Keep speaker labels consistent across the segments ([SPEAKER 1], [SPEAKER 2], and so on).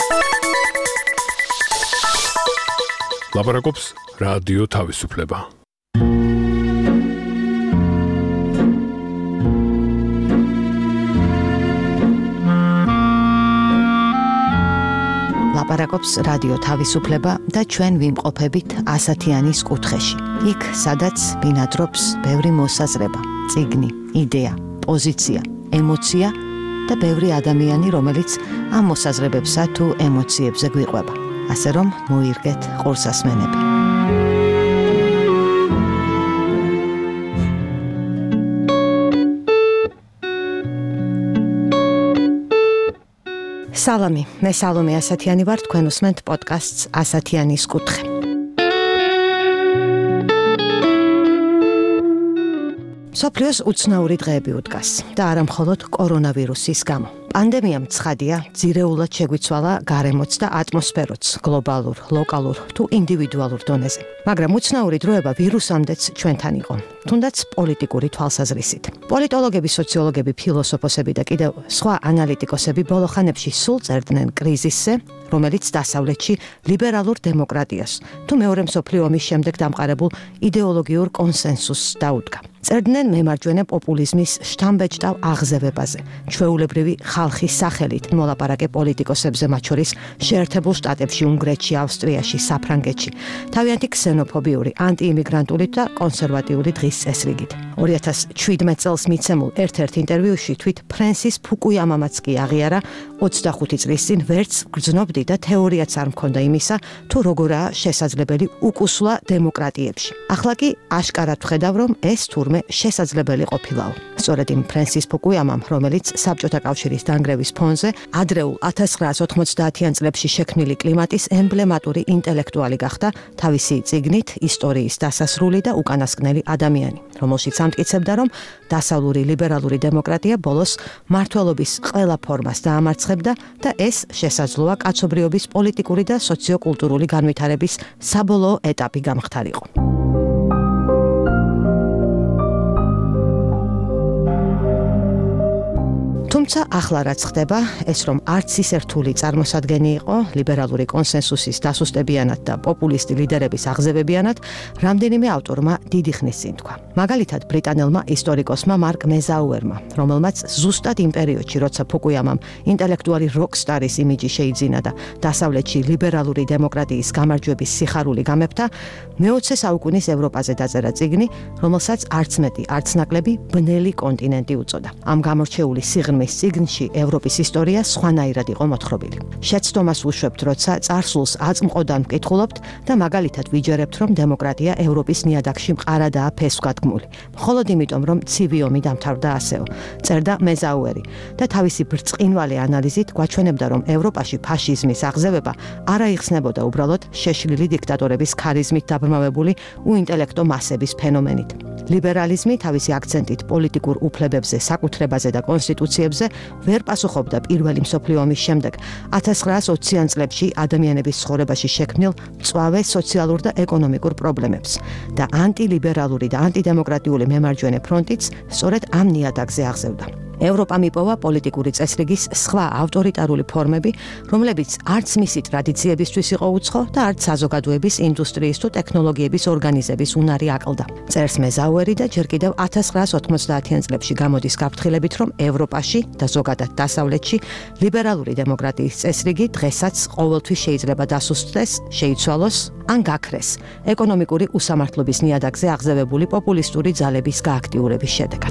[SPEAKER 1] ლაპარაკობს რადიო თავისუფლება.
[SPEAKER 2] ლაპარაკობს რადიო თავისუფლება და ჩვენ ვიმყოფებით ასათიანის კუთხეში. იქ, სადაც ბინადრობს ბევრი მოსაზრება, წიგნი, იდეა, პოზიცია, ემოცია და ბევრი ადამიანი, რომელიც ამ მოსაზრებებსა თუ ემოციებზე გვიყვება. ასე რომ მოირგეთ ყურსასმენები. სალამი, მე სალომე ასათიანი ვარ, თქვენ უსმენთ პოდკასტს ასათიანის კუთხე. მსოფლიოს უცნაური დღეები უდგას და არა მხოლოდ კორონავირუსის გამო. პანდემიამ ცხადია, ძირეულად შეგვიცვალა გარემოც და ატმოსფეროც, გლობალურ, ლოკალურ თუ ინდივიდუალურ დონეზე. მაგრამ უცნაური დროება ვირუსამდეც ჩვენთან იყო, თუნდაც პოლიტიკური თვალსაზრისით. პოლიტოლოგები, სოციოლოგები, ფილოსოფოსები და კიდევ სხვა ანალიტიკოსები ბოლო ხანებში სულ წერდნენ კრიზისზე, რომელიც დასავლეთში ლიბერალურ დემოკრატიას თუ მეორე მსოფლიო ომის შემდეგ დამყარებულ იდეოლოგიურ კონსენსუსს დაუდგა. წერდნენ მემარჯვენე პოპულიზმის შთამბეჭდავ აღზევებაზე, ჩვეულებრივი ხალხის სახელით მოლაპარაკე პოლიტიკოსებზე, მათ შორის შეერთებულ შტატებში, უნგრეთში, ავსტრიაში, საფრანგეთში, თავიანთი ქსენოფობიური, ანტიიმიგრანტული და კონსერვატიული დღის წესრიგით. 2017 წელს მიცემულ ერთ-ერთ ინტერვიუში თვით ფრენსის ფუკუიამამაც კი აღიარა, 25 წლის წინ ვერც გრძნობდი და თეორიაც არ მქონდა იმისა, თუ როგორაა შესაძლებელი უკუსვლა დემოკრატიებში. ახლა კი აშკარად ვხედავ, რომ ეს თურმე შესაძლებელი ყოფილაო. სწორედ იმ ფრენსის ფუკუიამამ, რომელიც საბჭოთა კავშირის დანგრევის ფონზე ადრეულ 1990-იან წლებში შექმნილი კლიმატის ემბლემატური ინტელექტუალი გახდა, თავისი წიგნით ისტორიის დასასრული და უკანასკნელი ადამიანი, რომელშიც ამტკიცებდა, რომ დასავლური ლიბერალური დემოკრატია ბოლოს მმართველობის ყველა ფორმას დაამარცხებდა და ეს შესაძლოა კაცობრიობის პოლიტიკური და სოციოკულტურული განვითარების საბოლოო ეტაპი გამხდარიყო. თუმცა ახლა რაც ხდება, ეს რომ არც ის რთული წარმოსადგენი იყო ლიბერალური კონსენსუსის დასუსტებიანად და პოპულისტი ლიდერების აღზევებიანად, რამდენიმე ავტორმა დიდი ხნის წინ თქვა. მაგალითად, ბრიტანელმა ისტორიკოსმა მარკ მეზაუერმა, რომელმაც ზუსტად იმ პერიოდში, როცა ფუკუიამამ ინტელექტუალი როკსტარის იმიჯი შეიძინა და დასავლეთში ლიბერალური დემოკრატიის გამარჯვების სიხარული გამეფთა, მე-20 საუკუნის ევროპაზე დაწერა წიგნი, რომელსაც არც მეტი, არც ნაკლები ბნელი კონტინენტი უწოდა. ამ გამორჩეული სიღრმის წიგნში ევროპის ისტორია სხვანაირად იყო მოთხრობილი. შეცდომას უშვებთ, როცა წარსულს აწმყოდან ვკითხულობთ და მაგალითად ვიჯერებთ, რომ დემოკრატია ევროპის ნიადაგში მყარადაა ფესვგადგმული. მხოლოდ იმიტომ, რომ ცივი ომი დამთავრდა ასეო, წერდა მეზაუერი და თავისი ბრწყინვალე ანალიზით გვაჩვენებდა, რომ ევროპაში ფაშიზმის აღზევება არ აიხსნებოდა უბრალოდ შეშლილი დიქტატორების ქარიზმით დაბრმავებული უინტელექტო მასების ფენომენით. ლიბერალიზმი თავისი აქცენტით პოლიტიკურ უფლებებზე, საკუთრებაზე და კონსტიტუციებზე ვერ პასუხობდა პირველი მსოფლიო ომის შემდეგ 1920-იან წლებში ადამიანების ცხოვრებაში შექმნილ მწვავე სოციალურ და ეკონომიკურ პრობლემებს და ანტილიბერალური და ანტიდემოკრატიული მემარჯვენე ფრონტიც სწორედ ამ ნიადაგზე აღზევდა. ევროპამ იპოვა პოლიტიკური წესრიგის სხვა ავტორიტარული ფორმები, რომლებიც არც მისი ტრადიციებისთვის იყო უცხო და არც საზოგადოების, ინდუსტრიის თუ ტექნოლოგიების ორგანიზების უნარი აკლდა. წერს მეზაუერი და ჯერ კიდევ 1990-იან წლებში გამოდის გაფრთხილებით, რომ ევროპაში და ზოგადად დასავლეთში ლიბერალური დემოკრატიის წესრიგი დღესაც ყოველთვის შეიძლება დასუსტდეს, შეიცვალოს ან გაქრეს ეკონომიკური უსამართლობის ნიადაგზე აღზევებული პოპულისტური ძალების გააქტიურების შედეგად.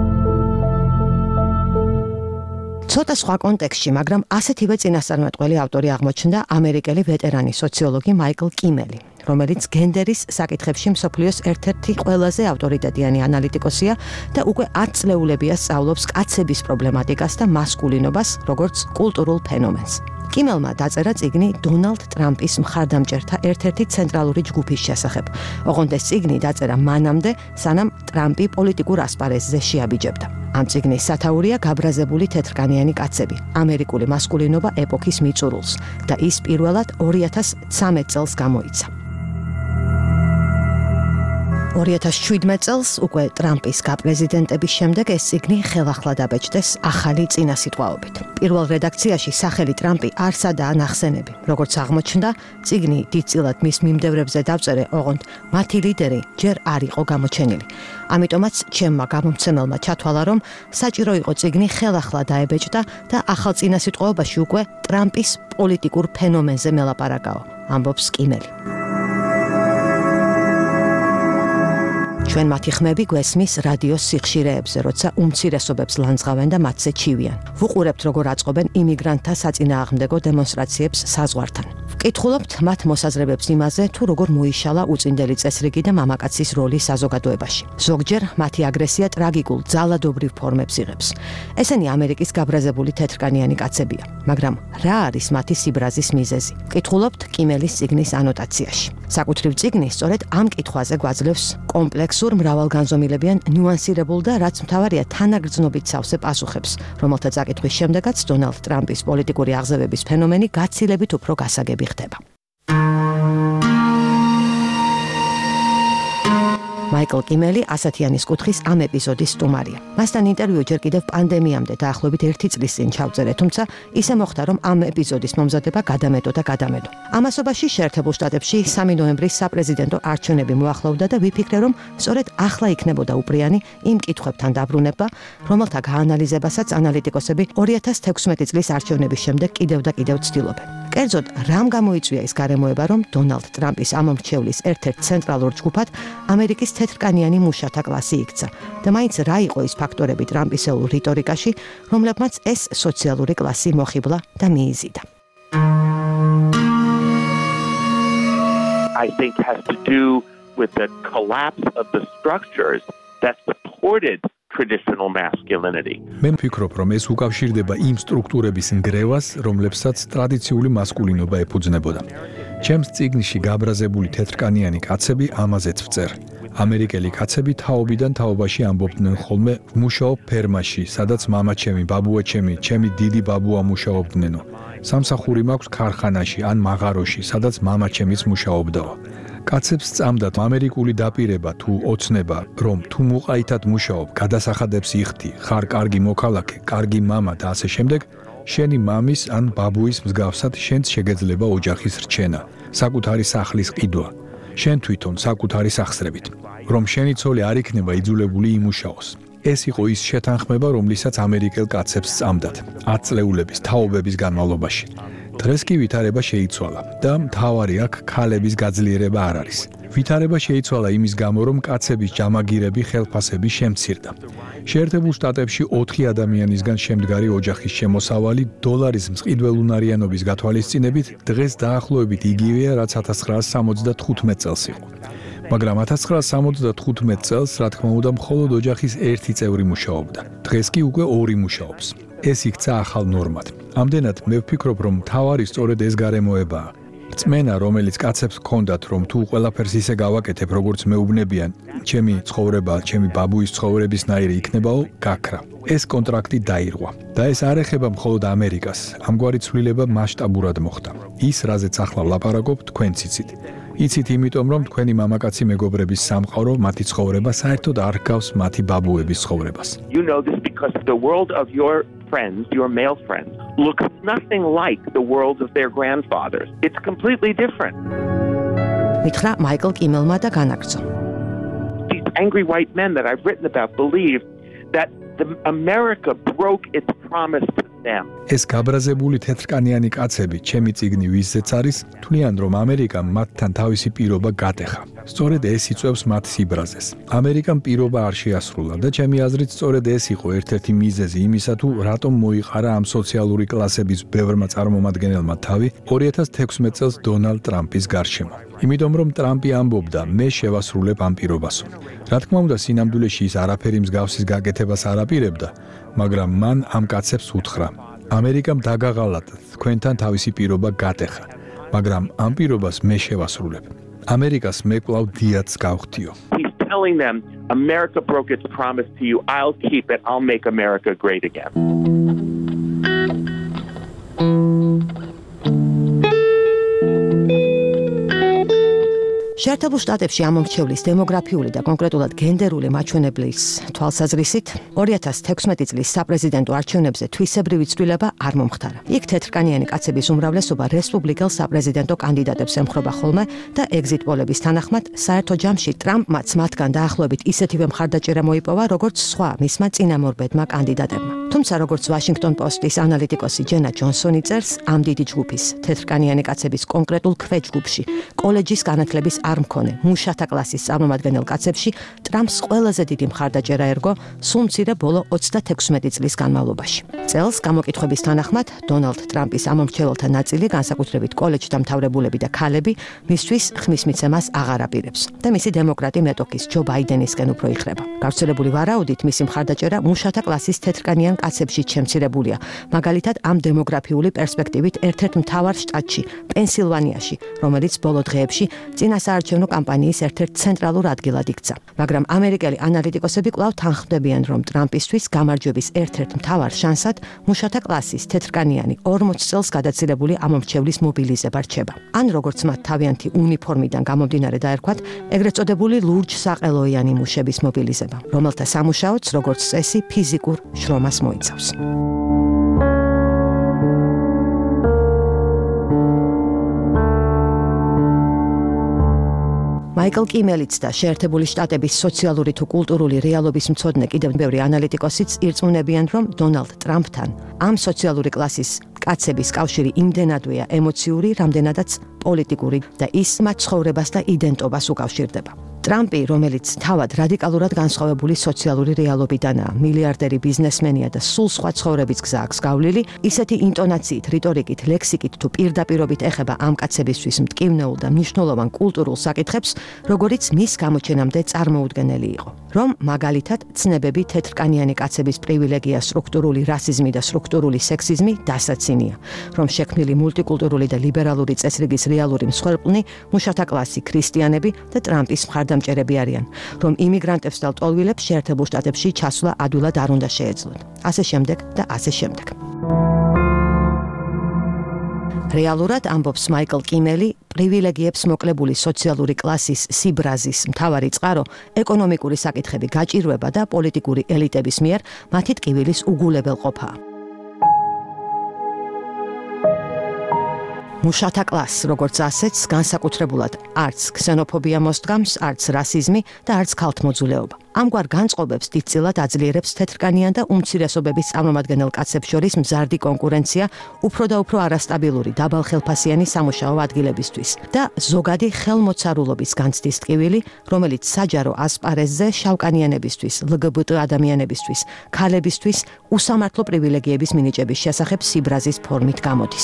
[SPEAKER 2] ცოტა სხვა კონტექსტში, მაგრამ ასეთივე წინასწარმეტყველი ავტორი აღმოჩნდა ამერიკელი ვეტერანი სოციოლოგი მაიკლ კიმელი, რომელიც გენდერის საკითხებში მსოფლიოს ერთ-ერთი ყველაზე ავტორიტეტიანი ანალიტიკოსია და უკვე 10 წლეულებია სწავლობს კაცების პრობლემატიკას და მასკულინობას, როგორც კულტურულ ფენომენს. კიმელმა დაწერა წიგნი დონალდ ტრამპის მხარდამჭერთა ერთ-ერთი ცენტრალური ჯგუფის შესახებ. ოღონდ ეს წიგნი დაწერა მანამდე, სანამ ტრამპი პოლიტიკურ ასპარეზზე შეაბიჯებდა. ამ წიგნის სათაურია გაბრაზებული თეთრკანიანი კაცები, ამერიკული მასკულინობა ეპოქის მიწურულს და ის პირველად 2013 წელს გამოიცა. 2017 წელს უკვე ტრამპის გაპრეზიდენტების შემდეგ ეს წიგნი ხელახლა დაბეჭდეს ახალი წინასიტყვაობით. პირველ რედაქციაში სახელი ტრამპი არ სადაა ნახსენები. როგორც აღმოჩნდა, წიგნი დიდწილად მის მიმდევრებზე დავწერე, ოღონდ მათი ლიდერი ჯერ არ იყო გამოჩენილი. ამიტომაც ჩემმა გამომცემელმა ჩათვალა, რომ საჭირო იყო წიგნი ხელახლა დაებეჭდა და ახალ წინასიტყვაობაში უკვე ტრამპის პოლიტიკურ ფენომენზე მელაპარაკაო, ამბობს კიმელი. ჩვენ მათი ხმები გვესმის რადიოს სიხშირეებზე, როცა უმცირესობებს ლანძღავენ და მათზე ჩივიან. ვუყურებთ, როგორ აწყობენ იმიგრანტთა საწინააღმდეგო დემონსტრაციებს საზღვართან. ვკითხულობთ მათ მოსაზრებებს იმაზე, თუ როგორ მოიშალა უწინდელი წესრიგი და მამაკაცის როლი საზოგადოებაში. ზოგჯერ მათი აგრესია ტრაგიკულ, ძალადობრივ ფორმებს იღებს. ესენი ამერიკის გაბრაზებული თეთრკანიანი კაცებია, მაგრამ რა არის მათი სიბრაზის მიზეზი? ვკითხულობთ კიმელის წიგნის ანოტაციაში. საკუთრივ წიგნი სწორედ ამ კითხვაზე გვაძლევს კომპლექსურ მრავალგანზომილებიან ნიუანსირებულ და რაც მთავარია თანაგრძნობით სავსე პასუხებს, რომელთა წაკითხვის შემდეგაც დონალდ ტრამპის პოლიტიკური აღზევების ფენომენი გაცილებით უფრო გასაგები ხდება. მაიკლ კიმელი ასათიანის კუთხის ამ ეპიზოდის სტუმარია. მასთან ინტერვიუ ჯერ კიდევ პანდემიამდე დაახლოებით 1 წლის წინ ჩავწერე, თუმცა ისე მოხდა, რომ ამ ეპიზოდის მომზადება გადამეტო. ამასობაში შეერთებულ შტატებში 3 ნოემბრის საპრეზიდენტო არჩევნები მოახლოვდა და ვიფიქრე, რომ სწორედ ახლა იქნებოდა უპრიანი იმ კითხვებთან დაბრუნება, რომელთა გაანალიზებასაც ანალიტიკოსები 2016 წლის არჩევნების შემდეგ კიდევ და კიდევ ცდილობენ. კერძოდ, რამ გამოიწვია ის გარემოება, რომ დონალდ ტრამპის ამომრჩევლის ერთ-ერთ ცენტრალურ ჯგუფად ამერიკის თეთრკანიანი მუშათა კლასი იქცა და მაინც რა იყო ის ფაქტორები ტრამპისეულ რიტორიკაში, რომლებმაც ეს სოციალური კლასი მოხიბლა და მიიზიდა.
[SPEAKER 3] I think has to do with the collapse of the structures that supported traditional masculinity.
[SPEAKER 1] მე ვფიქრობ, რომ ეს უკავშირდება იმ სტრუქტურების ნგრევას, რომლებსაც ტრადიციული მასკულინობა ეფუძნებოდა. ჩემს წიგნში გაბრაზებული თეთრკანიანი კაცები ამაზეც ვწერ. ამერიკელი კაცები თაობიდან თაობაში ამბობდნენ ხოლმე ვმუშაობ ფერმაში, სადაც მამაჩემი, ბაბუაჩემი, ჩემი დიდი ბაბუა მუშაობდნენო. სამსახური მაქვს ქარხანაში ან მაღაროში, სადაც მამაჩემიც მუშაობდაო. კაცებს სწამდათ ამერიკული დაპირება თუ ოცნება, რომ თუ მუყაითად მუშაობ, გადასახადებს იხდი, ხარ კარგი მოქალაქე, კარგი მამა და ასე შემდეგ, შენი მამის ან ბაბუის მსგავსად შენც შეგეძლება ოჯახის რჩენა, საკუთარი სახლის ყიდვა, შენ თვითონ საკუთარი სახსრებით, რომ შენი ცოლი არ იქნება იძულებული იმუშაოს. ეს იყო ის შეთანხმება, რომლისაც ამერიკელ კაცებს სწამდათ 10 წლეულების თაობების განმავლობაში. დღეს კი ვითარება შეიცვალა და მთავარი აქ ქალების გაძლიერება არ არის. ვითარება შეიცვალა იმის გამო, რომ კაცების ჯამაგირები ხელფასები შემცირდა. შეერთებულ შტატებში 4 ადამიანისგან შემდგარი ოჯახის შემოსავალი დოლარის მწყიდველუნარიანობის გათვალისწინებით დღეს დაახლოებით იგივეა, რაც 1975 წელს იყო. მაგრამ 1975 წელს, რა თქმა უნდა, მხოლოდ ოჯახის ერთი წევრი მუშაობდა. დღეს კი უკვე 2 მუშაობს. ეს იქცა ახალ ნორმად. ამდენად მე ვფიქრობ, რომ მთავარი სწორედ ეს გარემოებაა. რწმენა, რომელიც კაცებს ჰქონდათ, რომ თუ ყველაფერს ისე გავაკეთებ, როგორც მეუბნებიან, ჩემი ცხოვრება, ჩემი ბაბუის ცხოვრებისნაირი იქნებაო, გაქრა. ეს კონტრაქტი დაირღვა. და ეს არ ეხება მხოლოდ ამერიკას. ამგვარი ცვლილება მასშტაბურად მოხდა. ის, რაზეც ახლა ვლაპარაკობ, თქვენც იცით. იცით იმიტომ, რომ თქვენი მამაკაცი მეგობრების სამყარო მათი ცხოვრება საერთოდ არ ჰგავს მათი ბაბუების ცხოვრებას.
[SPEAKER 3] You know this because the world of your friends, your male friends, looks nothing like the world of their grandfathers. It's completely different.
[SPEAKER 2] მითხრა მაიკლ კიმელმა და განაგრძო.
[SPEAKER 3] These angry white men that I've written about believe that America broke its promise to them.
[SPEAKER 1] ეს გაბრაზებული თეთრკანიანი კაცები, ჩემი წიგნი ვისზეც არის, თვლიან, რომ ამერიკამ მათთან თავისი პირობა გატეხა. სწორედ ეს იწვევს მათ სიბრაზეს. ამერიკამ პირობა არ შეასრულა და ჩემი აზრით სწორედ ეს იყო ერთ-ერთი მიზეზი იმისა, თუ რატომ მოიყარა ამ სოციალური კლასების ბევრმა წარმომადგენელმა თავი 2016 წელს დონალდ ტრამპის გარშემო. იმიტომ, რომ ტრამპი ამბობდა, მე შევასრულებ ამ პირობასო. რა თქმა უნდა, სინამდვილეში ის არაფერი მსგავსის გაკეთებას არ აპირებდა, მაგრამ მან ამ კაცებს უთხრა: ამერიკამ დაგაღალატეთ, თქვენთან თავისი პირობა გატეხა, მაგრამ ამ პირობას მე შევასრულებ. ამერიკას მე კვლავ დიადს გავხდიო.
[SPEAKER 3] He's telling them, America broke its promise to you, I'll keep it, I'll make America great again.
[SPEAKER 2] შეერთებულ შტატებში ამომრჩევლის დემოგრაფიული და კონკრეტულად გენდერული მაჩვენებლის თვალსაზრისით 2016 წლის საპრეზიდენტო არჩევნებზე თვისებრივი ცვლილება არ მომხდარა. იქ თეთრკანიანი კაცების უმრავლესობა რესპუბლიკელ საპრეზიდენტო კანდიდატებს ემხრობა ხოლმე და ეგზიტ პოლების თანახმად საერთო ჯამში ტრამპმაც მათგან დაახლოებით ისეთივე მხარდაჭერა მოიპოვა, როგორც სხვა მისმა წინამორბედმა კანდიდატებმა. თუმცა როგორც Washington Post-ის ანალიტიკოსი ჯენა ჯონსონი წერს, ამ დიდი ჯგუფის თეთრკანიანი კაცების კონკრეტულ ქვეჯგუფში კოლეჯის განათლების არ მქონე მუშათა კლასის წარმომადგენელ კაცებში ტრამპს ყველაზე დიდი მხარდაჭერა ერგო სულ მცირე ბოლო 36 წლის განმავლობაში. წელს გამოკითხვების თანახმად დონალდ ტრამპის ამომრჩეველთა ნაწილი, განსაკუთრებით კოლეჯ დამთავრებულები და ქალები, მისთვის ხმის მიცემას აღარ აპირებს და მისი დემოკრატი მეტოქის ჯო ბაიდენისკენ უფრო იხრება. გავრცელებული ვარაუდით მისი მხარდაჭერა მუშათა კლასის თეთრკანიან კაცებში შემცირებულია. მაგალითად, ამ დემოგრაფიული პერსპექტივით ერთ-ერთ მთავარ შტატში, პენსილვანიაში, რომელიც ბოლო დღეებში წინასაარჩევნო კამპანიის ერთ-ერთ ცენტრალურ ადგილად იქცა. მაგრამ ამერიკელი ანალიტიკოსები კვლავ თანხმდებიან, რომ ტრამპისთვის გამარჯვების ერთ-ერთ მთავარ შანსად მუშათა კლასის თეთრკანიანი 40 წელს გადაცილებული ამომრჩევლის მობილიზება რჩება. ან როგორც მათ თავიანთი უნიფორმიდან გამომდინარე დაერქვათ, ეგრეთ წოდებული ლურჯ საყელოიანი მუშების მობილიზება, რომელთა სამუშაოც როგორც წესი ფიზიკურ შრომას მოიცავს. მაიკლ კიმელიც და შეერთებული შტატების სოციალური თუ კულტურული რეალობის მცოდნე კიდევ ბევრი ანალიტიკოსიც ირწმუნებიან, რომ დონალდ ტრამპთან ამ სოციალური კლასის კაცების კავშირი იმდენადვეა ემოციური, რამდენადაც პოლიტიკური და ის მათ ცხოვრებას და იდენტობას უკავშირდება. ტრამპი, რომელიც თავად რადიკალურად განსხვავებული სოციალური რეალობიდანაა, მილიარდერი ბიზნესმენია და სულ სხვა ცხოვრების გზა აქვს გავლილი, ისეთი ინტონაციით, რიტორიკით, ლექსიკით თუ პირდაპირობით ეხება ამ კაცებისთვის მტკივნეულ და მნიშვნელოვან კულტურულ საკითხებს, როგორიც მის გამოჩენამდე წარმოუდგენელი იყო. რომ მაგალითად ცნებები თეთრკანიანი კაცების პრივილეგია, სტრუქტურული რასიზმი და სტრუქტურული სექსიზმი დასაცინია, რომ შექმნილი მულტიკულტურული და ლიბერალური წესრიგის რეალური მსხვერპლნი მუშათა კლასი, ქრისტიანები და ტრამპის მხარდამჭერები არიან, რომ იმიგრანტებს და ლტოლვილებს შეერთებულ შტატებში ჩასვლა ადვილად არ უნდა შეეძლოთ. ასე შემდეგ და ასე შემდეგ. რეალურად, ამბობს მაიკლ კიმელი, პრივილეგიებს მოკლებული სოციალური კლასის სიბრაზის მთავარი წყარო ეკონომიკური საკითხები გაჭირვება და პოლიტიკური ელიტების მიერ მათი ტკივილის უგულებელყოფაა. მუშათა კლასს, როგორც ასეც, განსაკუთრებულად არც ქსენოფობია მოსდგამს, არც რასიზმი და არც ქალთმოძულეობა. ამგვარ განწყობებს დიდწილად აძლიერებს თეთრკანიან და უმცირესობების წარმომადგენელ კაცებს შორის მზარდი კონკურენცია უფრო და უფრო არასტაბილური დაბალხელფასიანი სამუშაო ადგილებისთვის და ზოგადი ხელმოცარულობის განცდის ტკივილი, რომელიც საჯარო ასპარეზზე შავკანიანებისთვის, LGBT ადამიანებისთვის, ქალებისთვის უსამართლო პრივილეგიების მინიჭების შესახებ სიბრაზის ფორმით გამოდის.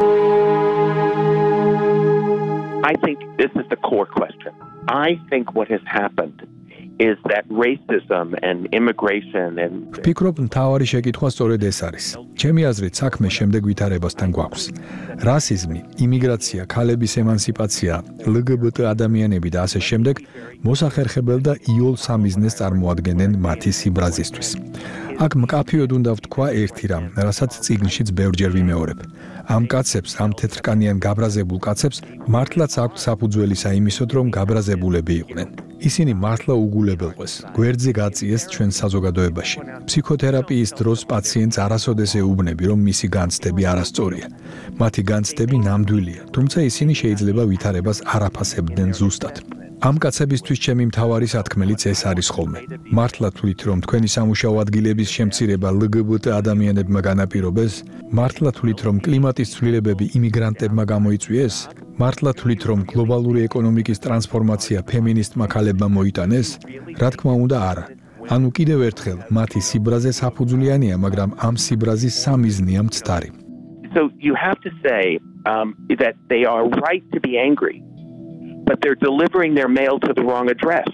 [SPEAKER 3] I think this is the core question. I think what has happened is that racism and immigration and
[SPEAKER 1] ვფიქრობ, მთავარი შეკითხვა სწორედ ეს არის. ჩემი აზრით, საქმე შემდეგ ვითარებასთან გვაქვს. რასიზმი, იმიგრაცია, ქალების ემანსიპაცია, LGBT ადამიანები და ასე შემდეგ მოსახერხებელ და იოლ სამიზნეს წარმოადგენენ მათი სიბრაზისთვის. აქ მკაფიოდ უნდა ვთქვა ერთი რამ, რასაც წიგნშიც ბევრჯერ ვიმეორებ. ამ კაცებს, ამ თეთრკანიან გაბრაზებულ კაცებს მართლაც აქვთ საფუძველისა იმისოთ, რომ გაბრაზებულები იყვნენ. ისინი მართლა უგულებელყვეს, გვერდზე გაწიეს ჩვენ საზოგადოებაში. ფსიქოთერაპიის დროს პაციენტს არასოდეს ეუბნები, რომ მისი განცდები არასწორია. მათი განცდები ნამდვილია, თუმცა ისინი შეიძლება ვითარებას არ აფასებდნენ ზუსტად. ამ კაცებისთვის ჩემი მთავარი სათქმელიც ეს არის ხოლმე. მართლა თვლით, რომ თქვენი სამუშაო ადგილების შემცირება LGBT ადამიანებმა განაპირობეს? მართლა თვლით, რომ კლიმატის ცვლილებები იმიგრანტებმა გამოიწვიეს? მართლა თვლით, რომ გლობალური ეკონომიკის ტრანსფორმაცია ფემინისტმა ქალებმა მოიტანეს? რა თქმა უნდა, არა. ანუ კიდევ ერთხელ, მათი სიბრაზე საფუძვლიანია, მაგრამ ამ სიბრაზის სამიზნეა მცდარი.
[SPEAKER 3] So you have to say that they are right to be angry, but they're delivering their mail to the wrong address.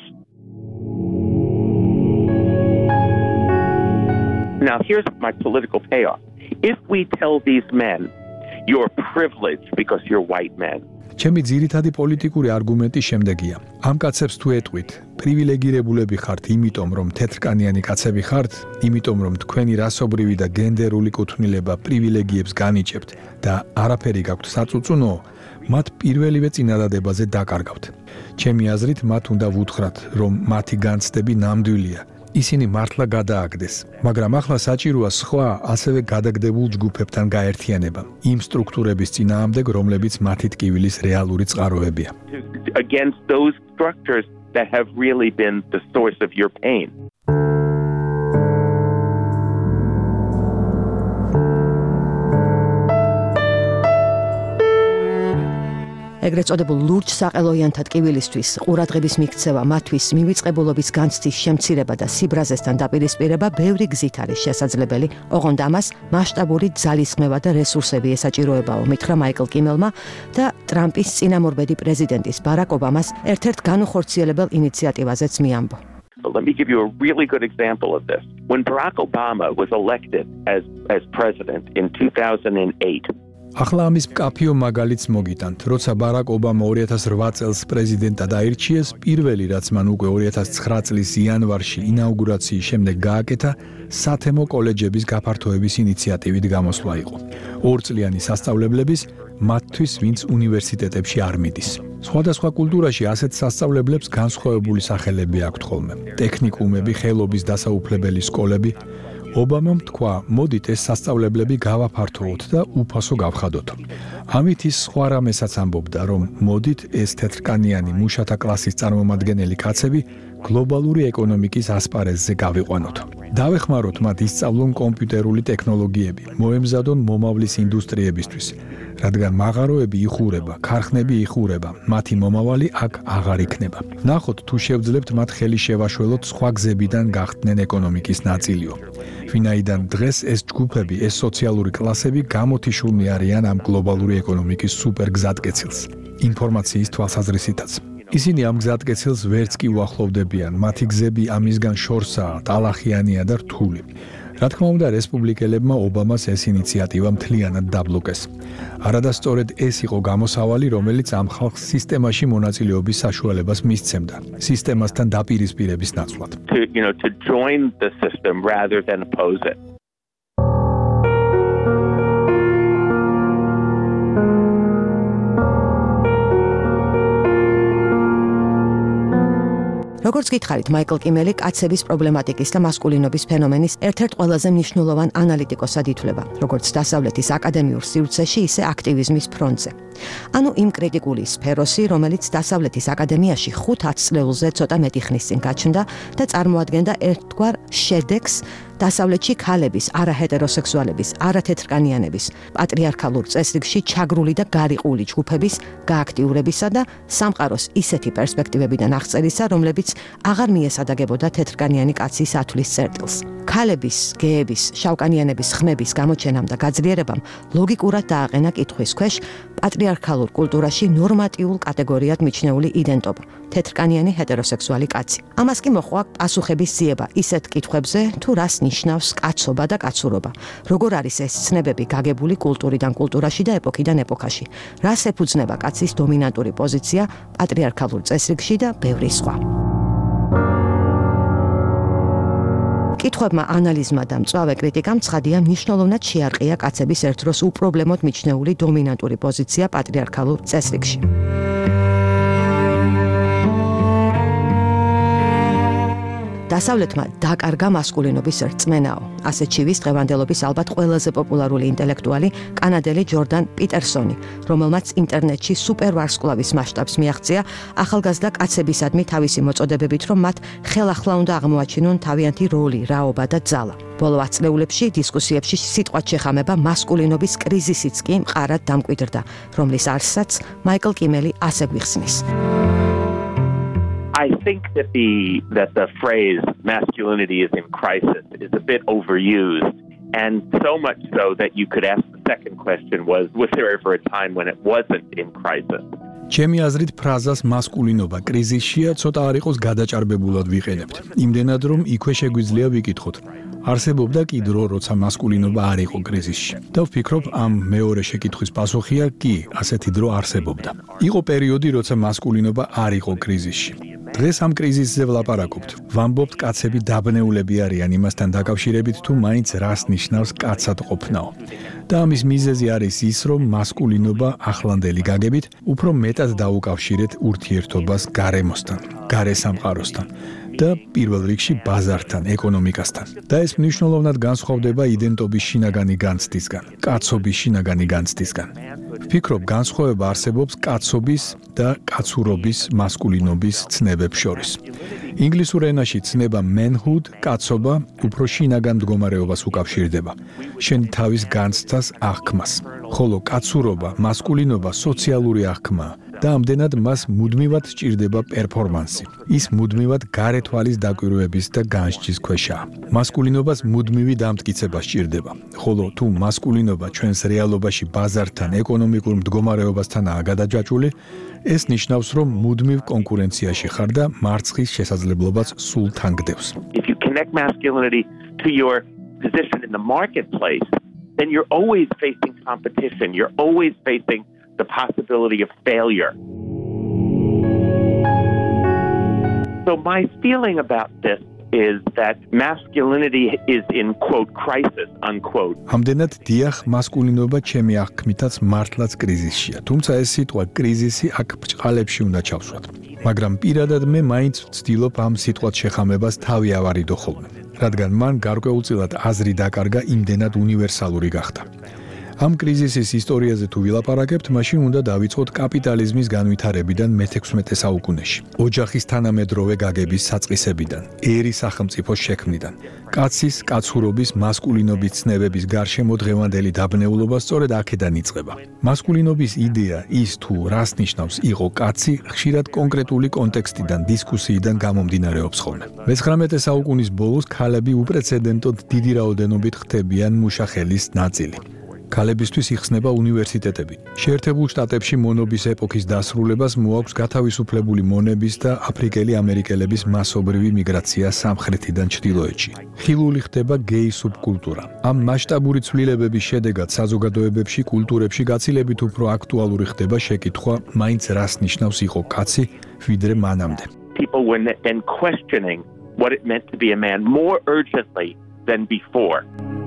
[SPEAKER 3] Now, here's my political payoff. If we tell these men, you're privileged because you're white men.
[SPEAKER 1] ჩემი ძირითადი პოლიტიკური არგუმენტი შემდეგია. ამ კაცებს თუ ეტყვით, პრივილეგირებულები ხართ იმიტომ, რომ თეთრკანიანი კაცები ხართ, იმიტომ, რომ თქვენი რასობრივი და გენდერული კუთვნილება პრივილეგიებს განიჭებთ და არაფერი გაქვთ საწუწუნო, მათ პირველივე წინადადებაზე დაკარგავთ. ჩემი აზრით, მათ უნდა ვუთხრათ, რომ მათი განცდები ნამდვილია. ისინი მართლა გადააგდეს, მაგრამ ახლა საჭიროა სხვა, ასევე გადაგდებულ ჯგუფებთან გაერთიანება, იმ სტრუქტურების წინააღმდეგ, რომლებიც მათი ტკივილის რეალური წყაროებია.
[SPEAKER 3] Against those structures that have really been the source of your pain.
[SPEAKER 2] ეგრეთ წოდებულ ლურჯ საყელოიანთა ტკივილისთვის ყურადღების მიქცევა, მათთვის მივიწყებულობის განცდის შემცირება და სიბრაზესთან დაპირისპირება ბევრი გზით არის შესაძლებელი, ოღონდ ამას მასშტაბური ძალისხმევა და რესურსები ესაჭიროებაო, მითხრა მაიკლ კიმელმა და ტრამპის წინამორბედი პრეზიდენტის ბარაკ ობამას ერთ-ერთ განუხორციელებელ ინიციატივაზეც მიამბო.
[SPEAKER 3] Let me give you a really good example of this. When Barack Obama was elected as president in 2008,
[SPEAKER 1] ახლა ამის მკაფიო მაგალითს მოგიტანთ, როცა ბარაკ ობამა 2008 წელს პრეზიდენტად აირჩიეს, პირველი რაც მან უკვე 2009 წლის იანვარში ინაუგურაციის შემდეგ გააკეთა, სათემო კოლეჯების გაფართოების ინიციატივით გამოსვლა იყო. 2 წლიანი სასწავლებლების მათთვის, ვინც უნივერსიტეტებში არ მიდის. სხვადასხვა კულტურაში ასეთ სასწავლებლებს განსხვავებული სახელები აქვთ ხოლმე. ტექნიკუმები, ხელობის დასაუფლებელი სკოლები. ობამამ თქვა, მოდით ეს სასწავლებლები გავაფართოვოთ და უფასო გავხადოთ. ამით ის სხვა რამესაც ამბობდა, რომ მოდით ეს თეთრკანიანი მუშათა კლასის წარმომადგენელი კაცები გლობალური ეკონომიკის ასპარეზზე გავიყვანოთ. დავეხმაროთ მათ ისწავლონ კომპიუტერული ტექნოლოგიები, მოემზადონ მომავლის ინდუსტრიებისთვის, რადგან მაღაროები იხურება, ქარხნები იხურება, მათი მომავალი აქ აღარ იქნება. ნახოთ, თუ შევძლებთ მათ ხელი შევაშველოთ სხვა გზებიდან გახდნენ ეკონომიკის ნაწილიო. ვინაიდან დღეს ეს ჯგუფები, ეს სოციალური კლასები გამოთიშულნი არიან ამ გლობალური ეკონომიკის სუპერგზატკეცილს, ინფორმაციის თვალსაზრისითაც. ისინი ამ გზატკეცილს ვერც კი უახლოვდებიან, მათი გზები ამისგან შორსაა, ტალახიანია და რთული. რა თქმა უნდა, რესპუბლიკელებმა ობამას ეს ინიციატივა მთლიანად დაბლოკეს. არადასწორად ეს იყო გამოსავალი, რომელიც ამ ხალხს სისტემაში მონაწილეობის საშუალებას მისცემდა, სისტემასთან დაპირისპირების ნაცვლად.
[SPEAKER 3] To join the system rather than oppose it.
[SPEAKER 2] როგორც გითხარით, მაიკლ კიმელი კაცების პრობლემატიკის და მასკულინობის ფენომენის ერთ-ერთ ყველაზე მნიშვნელოვან ანალიტიკოსად ითვლება, როგორც დასავლეთის აკადემიურ სივრცეში, ისე აქტივიზმის ფრონტზე. ანუ იმ კრიტიკული სფეროსი, რომელიც დასავლეთის აკადემიაში 5-10 წლეულზე ცოტა მეტი ხნის წინ გაჩნდა და წარმოადგენდა ერთგვარ შედეგს დასავლეთში ქალების, არაჰეტეროსექსუალების, არათეთრკანიანების, პატრიარქალურ წესრიგში ჩაგრული და გარიყული ჯგუფების გააქტიურებისა და სამყაროს ისეთი პერსპექტივებიდან აღწერისა, რომლებიც აღარ მიესადაგებოდა თეთრკანიანი კაცის ათვლის წერტილს. ქალების, გეების, შავკანიანების ხმების გამოჩენამ და გაძლიერებამ ლოგიკურად დააყენა კითხვის ქვეშ პატრიარქალურ კულტურაში ნორმატიულ კატეგორიად მიჩნეული იდენტობა, თეთრკანიანი ჰეტეროსექსუალი კაცი. ამას კი მოჰყვა პასუხების ძიება ისეთ კითხვებზე, თუ რას ნიშნავს კაცობა და კაცურობა, როგორ არის ეს ცნებები გაგებული კულტურიდან კულტურაში და ეპოქიდან ეპოქაში, რას ეფუძნება კაცის დომინანტური პოზიცია პატრიარქალურ წესრიგში და ბევრი სხვა. კითხვებმა, ანალიზმა და მწვავე კრიტიკამ ცხადია მნიშვნელოვნად შეარყია კაცების ერთდროს უპრობლემოდ მიჩნეული დომინანტური პოზიცია პატრიარქალურ წესრიგში. დასავლეთმა დაკარგა მასკულინობის რწმენაო. ასეთ ჩივის დღევანდელობის ალბათ ყველაზე პოპულარული ინტელექტუალი კანადელი ჯორდან პიტერსონი, რომელმაც ინტერნეტში სუპერვარსკვლავის მასშტაბს მიაღწია ახალგაზრდა კაცებისადმი თავისი მოწოდებებით, რომ მათ ხელახლა უნდა აღმოაჩინონ თავიანთი როლი, რაობა და ძალა. ბოლო ათწლეულებში დისკუსიებში სიტყვად შეხამება მასკულინობის კრიზისიც კი მყარად დამკვიდრდა, რომლის არსსაც მაიკლ კიმელი ასე გვიხსნის.
[SPEAKER 3] I think that the phrase masculinity is in crisis is a bit overused, and so much so that you could ask the second question was there ever a time when it wasn't in crisis?
[SPEAKER 1] ჩემი აზრით ფრაზას მასკულინობა კრიზისშია ცოტა არ იყოს გადაჭარბებულად ვიყენებთ. იმდენად რომ იქვე შეგვიძლია ვიკითხოთ, არსებობდა კი დრო, როცა მასკულინობა არ იყო კრიზისში. და ვფიქრობ, ამ მეორე შეკითხვის პასუხია კი, ასეთი დრო არსებობდა. იყო პერიოდი, როცა მასკულინობა არ იყო კრიზისში. დღეს ამ კრიზისზე ვლაპარაკობთ. ვამბობთ, კაცები დაბნეულები არიან იმასთან დაკავშირებით, თუ მაინც რას ნიშნავს კაცად ყოფნაო. და ამის მიზეზი არის ის, რომ მასკულინობა ახლანდელი გაგებით უფრო მეტად დაუკავშირეთ ურთიერთობას გარემოსთან, გარე სამყაროსთან და პირველ რიგში ბაზართან, ეკონომიკასთან. და ეს მნიშვნელოვნად განსხვავდება იდენტობის შინაგანი განცდისგან, კაცობის შინაგანი განცდისგან. ვფიქრობ, განსხვავება არსებობს კაცობის და კაცურობის მასკულინობის ცნებებს შორის. ინგლისურ ენაში ცნება manhood, კაცობა, უფრო შინაგან მდგომარეობას უკავშირდება, შენ თავის განცდას აღქმას. ხოლო კაცურობა, მასკულინობა სოციალური აღქმაა და ამდენად მას მუდმივად სჭირდება პერფორმანსი. ის მუდმივად გარე თვალის დაკვირვების და განსჯის ქვეშაა. მასკულინობას მუდმივი დამტკიცება სჭირდება, ხოლო თუ მასკულინობა ჩვენს რეალობაში ბაზართან, ეკონომიკურ მდგომარეობასთანაა გადაჯაჭვული, ეს ნიშნავს, რომ მუდმივ კონკურენციაში ხარ და მარცხის შესაძლებლობაც სულ თანგდევს.
[SPEAKER 3] If you connect masculinity to your position in the marketplace, then you're always facing competition. You're always facing the possibility of failure. So my feeling about this is that masculinity is in, quote, crisis, unquote.
[SPEAKER 1] ამდენად დიახ, მასკულინობა ჩემი აღქმითაც მართლაც კრიზისშია. თუმცა ეს სიტყვა კრიზისი აქ ბრჭყალებში უნდა ჩავსვათ. მაგრამ პირადად მე მაინც ვცდილობ ამ სიტყვას შეხამებას თავი ავარიდო ხოლმე, რადგან მან გარკვეულწილად აზრი დაკარგა იმდენად უნივერსალური გახდა. ამ კრიზისის ისტორიაზე თუ ვილაპარაკებთ, მაშინ უნდა დავიწყოთ კაპიტალიზმის განვითარებიდან მე-16 საუკუნეში. ოჯახის თანამედროვე გაგების საწყისებიდან, ერის სახელმწიფოს შექმნიდან. კაცის, კაცურობის, მასკულინობის ცნებების გარშემო დღევანდელი დაბნეულობა სწორედ აქედან იწყება. მასკულინობის იდეა, ის თუ რას ნიშნავს იყო კაცი, ხშირად კონკრეტული კონტექსტიდან, დისკუსიიდან გამომდინარეობს ხოლმე. მე-19 საუკუნის ბოლოს ქალები უპრეცედენტოდ დიდი რაოდენობით ხდებიან მუშახელის ნაწილი. ქალებისთვის იხსნება უნივერსიტეტები. შეერთებულ შტატებში მონობის ეპოქის დასრულებას მოაქვს გათავისუფლებული მონების და აფრიკელი ამერიკელების მასობრივი მიგრაცია სამხრეთიდან ჩრდილოეთში. ხილული ხდება გეი სუბკულტურა. ამ მასშტაბური ცვლილებების შედეგად საზოგადოებებში, კულტურებში გაცილებით უფრო აქტუალური ხდება შეკითხვა, მაინც რას ნიშნავს იყო კაცი, ვიდრე მანამდე.
[SPEAKER 3] People were then questioning what it meant to be a man more urgently than before.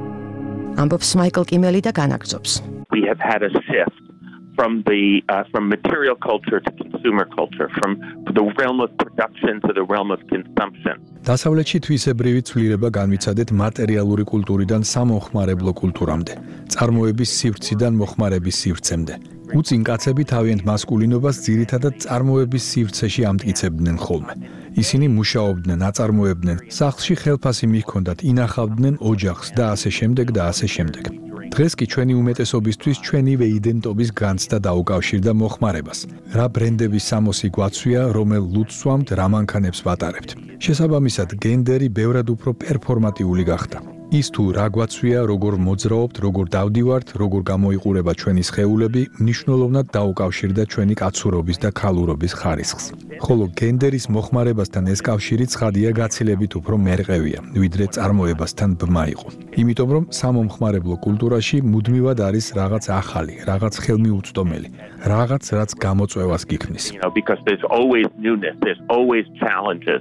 [SPEAKER 2] ამბობს მაიკლ კიმელი და განაგრძობს.
[SPEAKER 3] We have had a shift from material culture to consumer culture, from the realm of production to the realm of consumption.
[SPEAKER 1] დასავლეთში თვისებრივი ცვლილება განვიცადეთ მატერიალური კულტურიდან სამოხმარებლო კულტურამდე, წარმოების სივრციდან მოხმარების სივრცემდე. უწინ კაცები თავიანთ მასკულინობას ძირითადად წარმოების სივრცეში ამტკიცებდნენ ხოლმე. ისინი მუშაობდნენ, აწარმოებდნენ, სახლში ხელფასი მიჰქონდათ, ინახავდნენ ოჯახს და ასე შემდეგ და ასე შემდეგ. დღეს კი ჩვენი უმეტესობისთვის ჩვენივე იდენტობის განცდა დაუკავშირდა მოხმარებას. რა ბრენდების სამოსი გვაცვია, რომელ ლუდს ვამთ, რა მანქანებს ვატარებთ. შესაბამისად, გენდერი ბევრად უფრო პერფორმატიული გახდა. ის თუ რა გვაცვია, როგორ მოძრაობთ, როგორ დავდივართ, როგორ გამოიყურება ჩვენი სხეულები, მნიშვნელოვნად დაუკავშირდა ჩვენი კაცურობის და ქალურობის ხარისხს. ხოლო გენდერის მოხმარებასთან ეს კავშირი ცხადია გაცილებით უფრო მერყევია, ვიდრე წარმოებასთან ბმა იყო. იმიტომ რომ სამომხმარებლო კულტურაში მუდმივად არის რაღაც ახალი, რაღაც ხელმიუწვდომელი, რაღაც რაც გამოწვევას გიქმნის.
[SPEAKER 3] Because there's always newness, there's always challenges.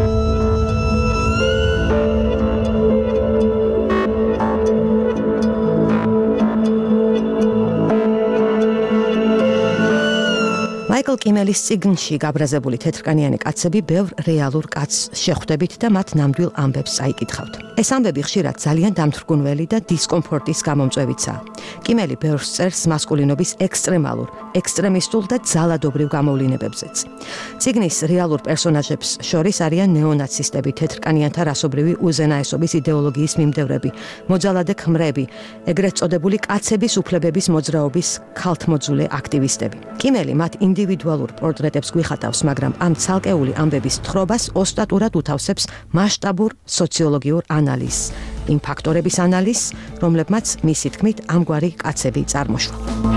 [SPEAKER 2] მაიკლ კიმელის წიგნში გაბრაზებული თეთრკანიანი კაცები ბევრ რეალურ კაცს შეხვდებით და მათ ნამდვილ ამბებს წაიკითხავთ. ეს ამბები ხშირად ძალიან დამთრგუნველი და დისკომფორტის გამომწვევიცაა. კიმელი ბევრს წერს მასკულინობის ექსტრემალურ, ექსტრემისტულ და ძალადობრივ გამოვლინებებზეც. წიგნის რეალურ პერსონაჟებს შორის არიან ნეონაცისტები, თეთრკანიანთა რასობრივი უზენაესობის იდეოლოგიის მიმდევრები, მოძალადე ქმრები, ეგრეთ წოდებული კაცების უფლებების მოძრაობის ქალთმოძულე აქტივისტები. კიმელი მათ ინდივიდუალურ პორტრეტებს გვიხატავს, მაგრამ ამ ცალკეული ამბების თხრობას ოსტატურად უთავსებს მასშტაბურ სოციოლოგიურ ანალიზს, იმ ფაქტორების ანალიზს, რომლებმაც მისი თქმით ამგვარი კაცები წარმოშვა.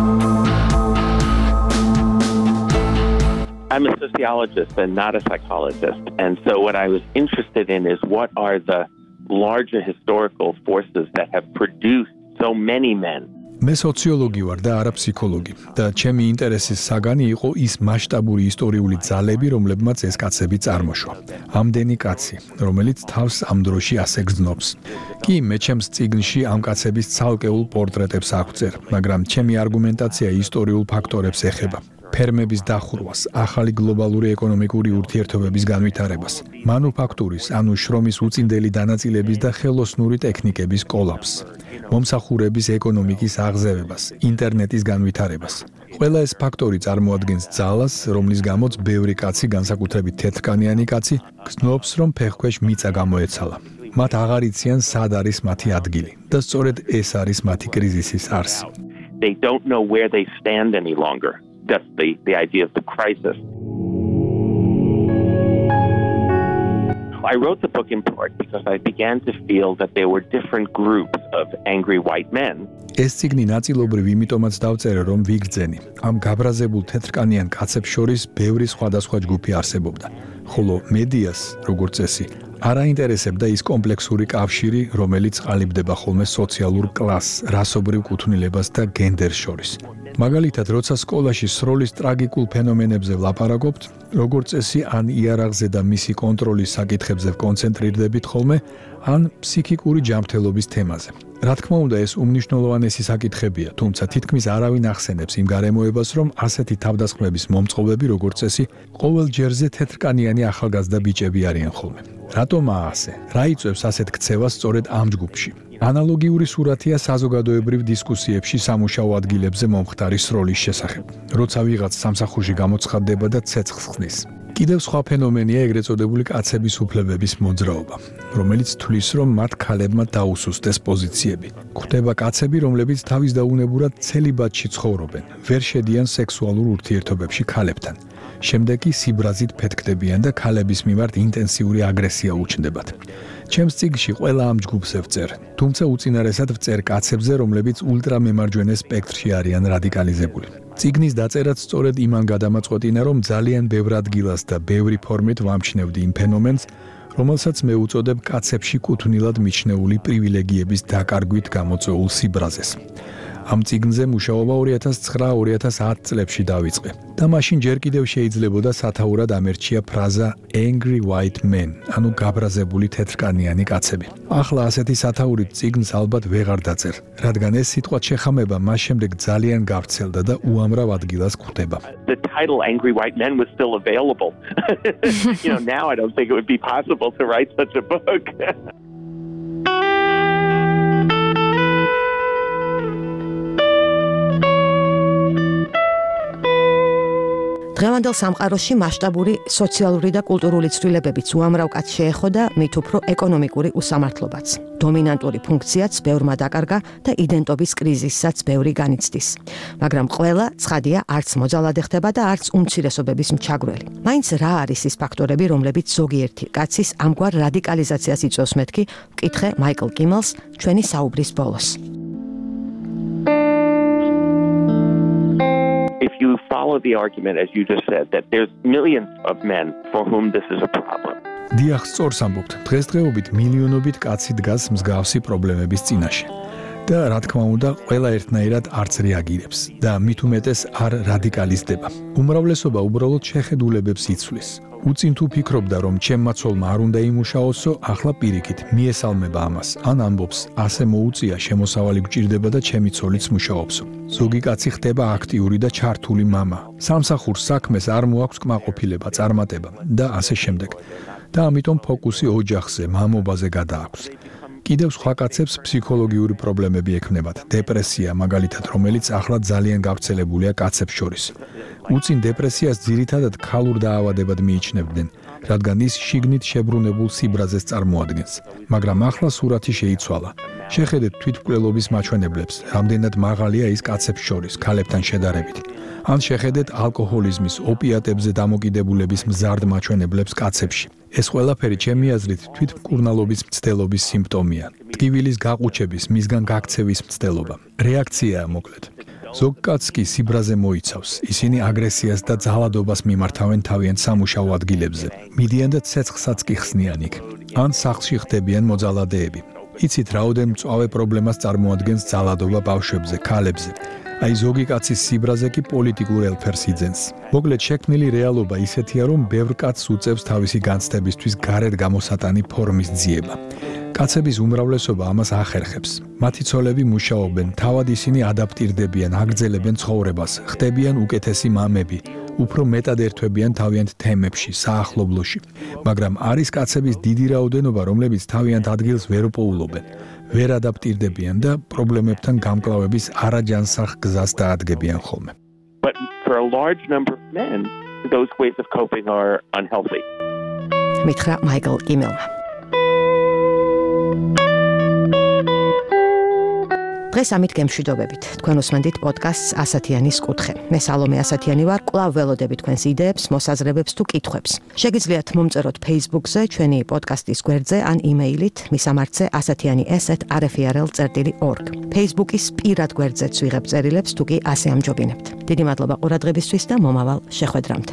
[SPEAKER 3] I'm a sociologist and not a psychologist, and so what I was interested in is what are the larger historical forces that have produced so many men.
[SPEAKER 1] მე სოციოლოგი ვარ და არა ფსიქოლოგი და ჩემი ინტერესის საგანი იყო ის მასშტაბური ისტორიული ძალები, რომლებმაც ეს კაცები წარმოშვა. ამდენი კაცი, რომელიც თავს ამ დროში ასე გრძნობს. კი, მე ჩემს წიგნში ამ კაცების ცალკეულ პორტრეტებს აღვწერ, მაგრამ ჩემი არგუმენტაცია ისტორიულ ფაქტორებს ეხება. ფერმების დახურვას, ახალი გლობალური ეკონომიკური ურთიერთობების განვითარებას, მანუფაქტურის, ანუ შრომის უწინდელი დანაწილების და ხელოსნური ტექნიკების კოლაფსს, მომსახურების ეკონომიკის აღზევებას, ინტერნეტის განვითარებას. ყველა ეს ფაქტორი წარმოადგენს ძალას, რომლის გამოც ბევრი კაცი, განსაკუთრებით თეთრკანიანი კაცი, გრძნობს, რომ ფეხქვეშ მიწა გამოეცალა. მათ აღარ იციან, სად არის მათი ადგილი და სწორედ ეს არის მათი კრიზისის არსი.
[SPEAKER 3] They don't know where they stand any longer. That's the idea of the crisis. I wrote the book in part because I began to feel that there were different groups of angry white men.
[SPEAKER 1] ეს წიგნი ნაწილობრივ იმიტომაც დავწერე, რომ ვიგრძენი. ამ გაბრაზებულ თეთრკანიან კაცებს შორის ბევრი სხვადასხვა ჯგუფი არსებობდა. ხოლო მედიას, როგორც წესი, არ აინტერესებდა ის კომპლექსური კავშირი, რომელიც ყალიბდება ხოლმე სოციალურ კლასს, რასობრივ კუთვნილებას და გენდერს შორის. მაგალითად, როცა სკოლაში სროლის ტრაგიკულ ფენომენებზე ვლაპარაკობთ, როგორც წესი, ან იარაღზე და მისი კონტროლის საკითხებზე ვკონცენტრირდებით ხოლმე, ან ფსიქიკური ჯანმრთელობის თემაზე. რა თქმა უნდა, ეს უმნიშვნელოვანესი საკითხებია, თუმცა თითქმის არავინ ახსენებს იმ გარემოებას, რომ ასეთი თავდასხმების მომწყობები, როგორც წესი, ყოველ ჯერზე თეთრკანიანი ახალგაზრდა ბიჭები არიან ხოლმე. რატომაა ასე? რა იწვევს ასეთ ქცევას სწორედ ამ ჯგუფში? ანალოგიური სურათია საზოგადოებრივ დისკუსიებში სამუშაო ადგილებზე მომხდარი სროლის შესახებ. როცა ვიღაც სამსახურში გამოცხადდება და ცეცხლს ხდის. კიდევ სხვა ფენომენია ეგრეთ წოდებული კაცების უფლებების მოძრაობა, რომელიც თვლის, რომ მათ ქალებმა დაუსუსტეს პოზიციები. გვხვდება კაცები, რომლებიც თავის დაუნებურად ცელიბატში ცხოვრობენ, ვერ შედიან სექსუალურ ურთიერთობებში ქალებთან. შემდეგ კი სიბრაზით ფეთქდებიან და ქალების მიმართ ინტენსიური აგრესია უჩნდებათ. ჩემს წიგნში ყველა ამ ჯგუფს ვწერ, თუმცა უწინარესად ვწერ კაცებზე, რომლებიც ულტრამემარჯვენე სპექტრში არიან რადიკალიზებული. წიგნის დაწერაც სწორედ იმან გადამაწყვეტინა, რომ ძალიან ბევრ ადგილას და ბევრი ფორმით ვამჩნევდი იმ ფენომენს, რომელსაც მე უწოდებ კაცებში კუთვნილად მიჩნეული პრივილეგიების დაკარგვით გამოწვეულ სიბრაზეს. ამ წიგნზე მუშაობა 2009-2010 წლებში დავიწყე და მაშინ ჯერ კიდევ შეიძლებოდა სათაურად ამერჩია ფრაზა angry white men, ანუ გაბრაზებული თეთრკანიანი კაცები. ახლა ასეთი სათაურით წიგნს ალბათ ვეღარ დაწერ, რადგან ეს სიტყვა შეხამება მას შემდეგ ძალიან გავრცელდა და უამრავ ადგილას გვხვდება.
[SPEAKER 3] The title Angry White Men was still available. Now I don't think it would be possible to write such a book.
[SPEAKER 2] დღევანდელ სამყაროში მასშტაბური სოციალური და კულტურული ცვლილებებიც უამრავ კაცს შეეხო და მით უფრო ეკონომიკური უსამართლობაც. დომინანტური ფუნქციაც ბევრმა დაკარგა და იდენტობის კრიზისსაც ბევრი განიცდის. მაგრამ ყველა ცხადია არც მოძალადე ხდება და არც უმცირესობების მჩაგვრელი. მაინც რა არის ის ფაქტორები, რომლებიც ზოგიერთი კაცის ამგვარ რადიკალიზაციას იწვევს მეთქი, ვკითხე მაიკლ კიმელს ჩვენი საუბრის ბოლოს.
[SPEAKER 3] If you follow the argument, as you just said, that there's millions of men for whom this is a problem.
[SPEAKER 1] დიახ, სწორს ამბობთ. დღესდღეობით მილიონობით კაცი დგას მსგავსი პრობლემების წინაშე. და რა თქმა უნდა, ყველა ერთნაირად არც რეაგირებს და მით უმეტეს არ რადიკალიზდება. უმრავლესობა უბრალოდ შეხედულებებს იცვლის. უწინ თუ ფიქრობდა, რომ ჩემმა ცოლმა არ უნდა იმუშაოსო, ახლა პირიქით მიესალმება ამას. ან ამბობს, ასე მოუწია, შემოსავალი გჭირდება და ჩემი ცოლიც მუშაობსო. ზოგი კაცი ხდება აქტიური და ჩართული მამა. სამსახურს საქმეს არ მოაქვს კმაყოფილება, წარმატება და ასე შემდეგ. და ამიტომ ფოკუსი ოჯახზე, მამობაზე გადააქვს. კიდევ სხვა კაცებს ფსიქოლოგიური პრობლემები ექმნებათ, დეპრესია მაგალითად, რომელიც ახლა ძალიან გავრცელებულია კაცებს შორის. უწინ დეპრესიას ძირითადად ქალურ დაავადებად მიიჩნევდნენ, რადგან ის შიგნით შებრუნებულ სიბრაზეს წარმოადგენს. მაგრამ ახლა სურათი შეიცვალა. შეხედეთ თვითმკვლელობის მაჩვენებლებს, რამდენად მაღალია ის კაცებს შორის, ქალებთან შედარებით. ან შეხედეთ ალკოჰოლიზმის, ოპიატებზე დამოკიდებულების მზარდ მაჩვენებლებს კაცებში. ეს ყველაფერი ჩემი აზრით თვითმკურნალობის მცდელობის სიმპტომია. ტკივილის გაყუჩების, მისგან გაქცევის მცდელობა. რეაქციაა მოკლედ. ზოგ კაცს კი სიბრაზე მოიცავს. ისინი აგრესიას და ძალადობას მიმართავენ თავიანთ სამუშაო ადგილებზე. მიდიან და ცეცხლსაც კი ხსნიან იქ. ან სახლში ხდებიან მოძალადეები. იცით რაოდენ მწვავე პრობლემას წარმოადგენს ძალადობა ბავშვებზე, ქალებზე. აი ზოგი კაცის სიბრაზე კი პოლიტიკურ ელფერს იძენს. მოკლედ შექმნილი რეალობა ისეთია, რომ ბევრ კაცს უწევს თავისი განცდებისთვის გარეთ გამოსატანი ფორმის ძიება. კაცების უმრავლესობა ამას ახერხებს. მათი ცოლები მუშაობენ, თავად ისინი ადაპტირდებიან, აგრძელებენ ცხოვრებას, ხდებიან უკეთესი მამები, უფრო მეტად ერთვებიან თავიანთ თემებში, საახლობლოში. მაგრამ არის კაცების დიდი რაოდენობა, რომლებიც თავიანთ ადგილს ვერ უპოულობენ, ვერ ადაპტირდებიან და პრობლემებთან გამკლავების არაჯანსაღ გზას დაადგებიან ხოლმე.
[SPEAKER 3] But for a large number of men, those ways of coping are unhealthy.
[SPEAKER 2] მითხრა მაიკლ კიმელმა. დღეს ამით გემშვიდობებით. თქვენ უსმენთ პოდკასტს ასათიანის კუთხე. მე სალომე ასათიანი ვარ, კვლავ ველოდები თქვენს იდეებს, მოსაზრებებს თუ კითხვებს. შეგიძლიათ მომწეროთ Facebook-ზე, ჩვენი პოდკასტის გვერდზე ან იმეილით მისამართზე asatiani@rfrl.org. Facebook-ის პირად გვერდზეც ვიღებ წერილებს, თუ კი ასე ამჯობინებთ. დიდი მადლობა ყურადღებისთვის და მომავალ შეხვედრამდე.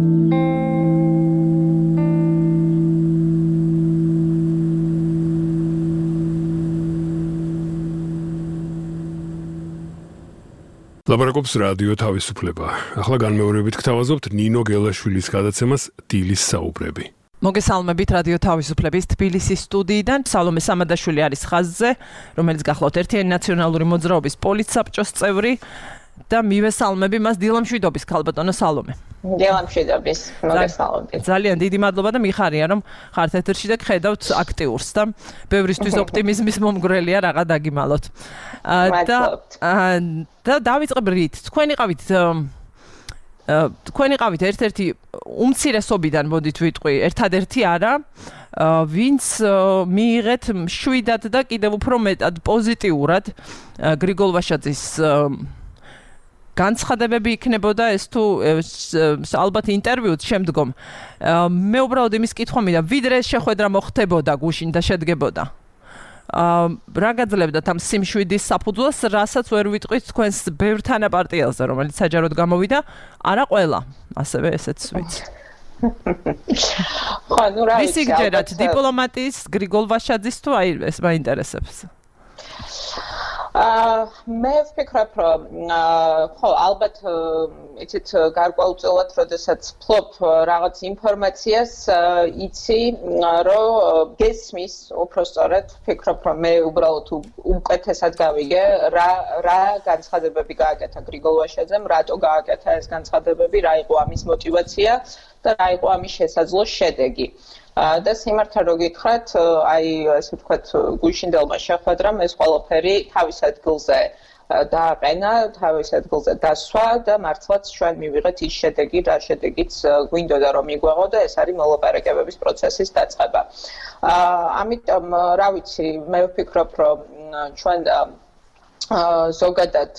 [SPEAKER 4] ლაპარაკობს რადიო თავისუფლება. ახლა განმეორებით გთავაზობთ ნინო გელაშვილის გადაცემას დილის საუბრები.
[SPEAKER 5] მოგესალმებით რადიო თავისუფლების თბილისის სტუდიიდან. სალომე სამადაშვილი არის ხაზზე, რომელიც გახლავთ ერთიანი ნაციონალური მოძრაობის პოლიტსაბჭოს წევრი და მივესალმები მას დილამშვიდობის ქალბატონო სალომე.
[SPEAKER 6] დილამშვიდობის, მოგესალმებით.
[SPEAKER 5] ძალიან დიდი მადლობა და მიხარია რომ ხართ ეთერში და გხედავთ აქტიურს და ბევრისთვის ოპტიმიზმის მომგვრელია რაღა დაგიმალოთ. და დავიწყებ რით. თქვენ იყავით ერთ-ერთი უმცირესობიდან მოდით ვიტყვი, ერთადერთი არა, ვინც მიიღეთ მშვიდად და კიდევ უფრო მეტად პოზიტიურად გრიგოლ ვაშაძის განცხადებები იქნებოდა ეს თუ ალბათ ინტერვიუც შემდგომ. მე უბრალოდ იმის კითხვა მინდა, ვიდრე შეხვედრა მოხდებოდა გუშინ და შედგებოდა. რა გაძლევდათ ამ სიმშვიდის საფუძველს, რასაც ვერ ვიტყვით თქვენს ბევრ თანაპარტიელზე, რომელიც საჯაროდ გამოვიდა, არა ყველა, ასევე ესეც ვიცი.
[SPEAKER 6] ხო, ნუ რა
[SPEAKER 5] ვიცი გჯერათ დიპლომატიის, გრიგოლ ვაშაძის თუ აი ეს მაინტერესებს.
[SPEAKER 6] მე ვფიქრობ, რომ ხო, ალბათ იცით გარკვეულწილად, როდესაც ფლობ რაღაც ინფორმაციას, იცი, რომ გესმის, უფრო სწორედ, ვფიქრობ, რომ მე უბრალოდ უკეთესად გავიგე, რა განცხადებები გააკეთა გრიგოლ ვაშაძემ, რატო გააკეთა ეს განცხადებები, რა იყო ამის мотиваცია და რა იყო ამის შესაძლო შედეგი. და სიმართლე რო გითხრათ, აი ასე ვთქვათ, გუშინდელმა შეხვედრამ ეს ყველაფერი თავის ადგილზე დააყენა, თავის ადგილზე დასვა და მართლაც ჩვენ მივიღეთ ის შედეგი, რა შედეგიც გვინდოდა რომ მიგვეღო და ეს არის მოლაპარაკებების პროცესის დაწყება. ამიტომ რა ვიცი, მე ვფიქრობ, რომ ჩვენ ზოგადად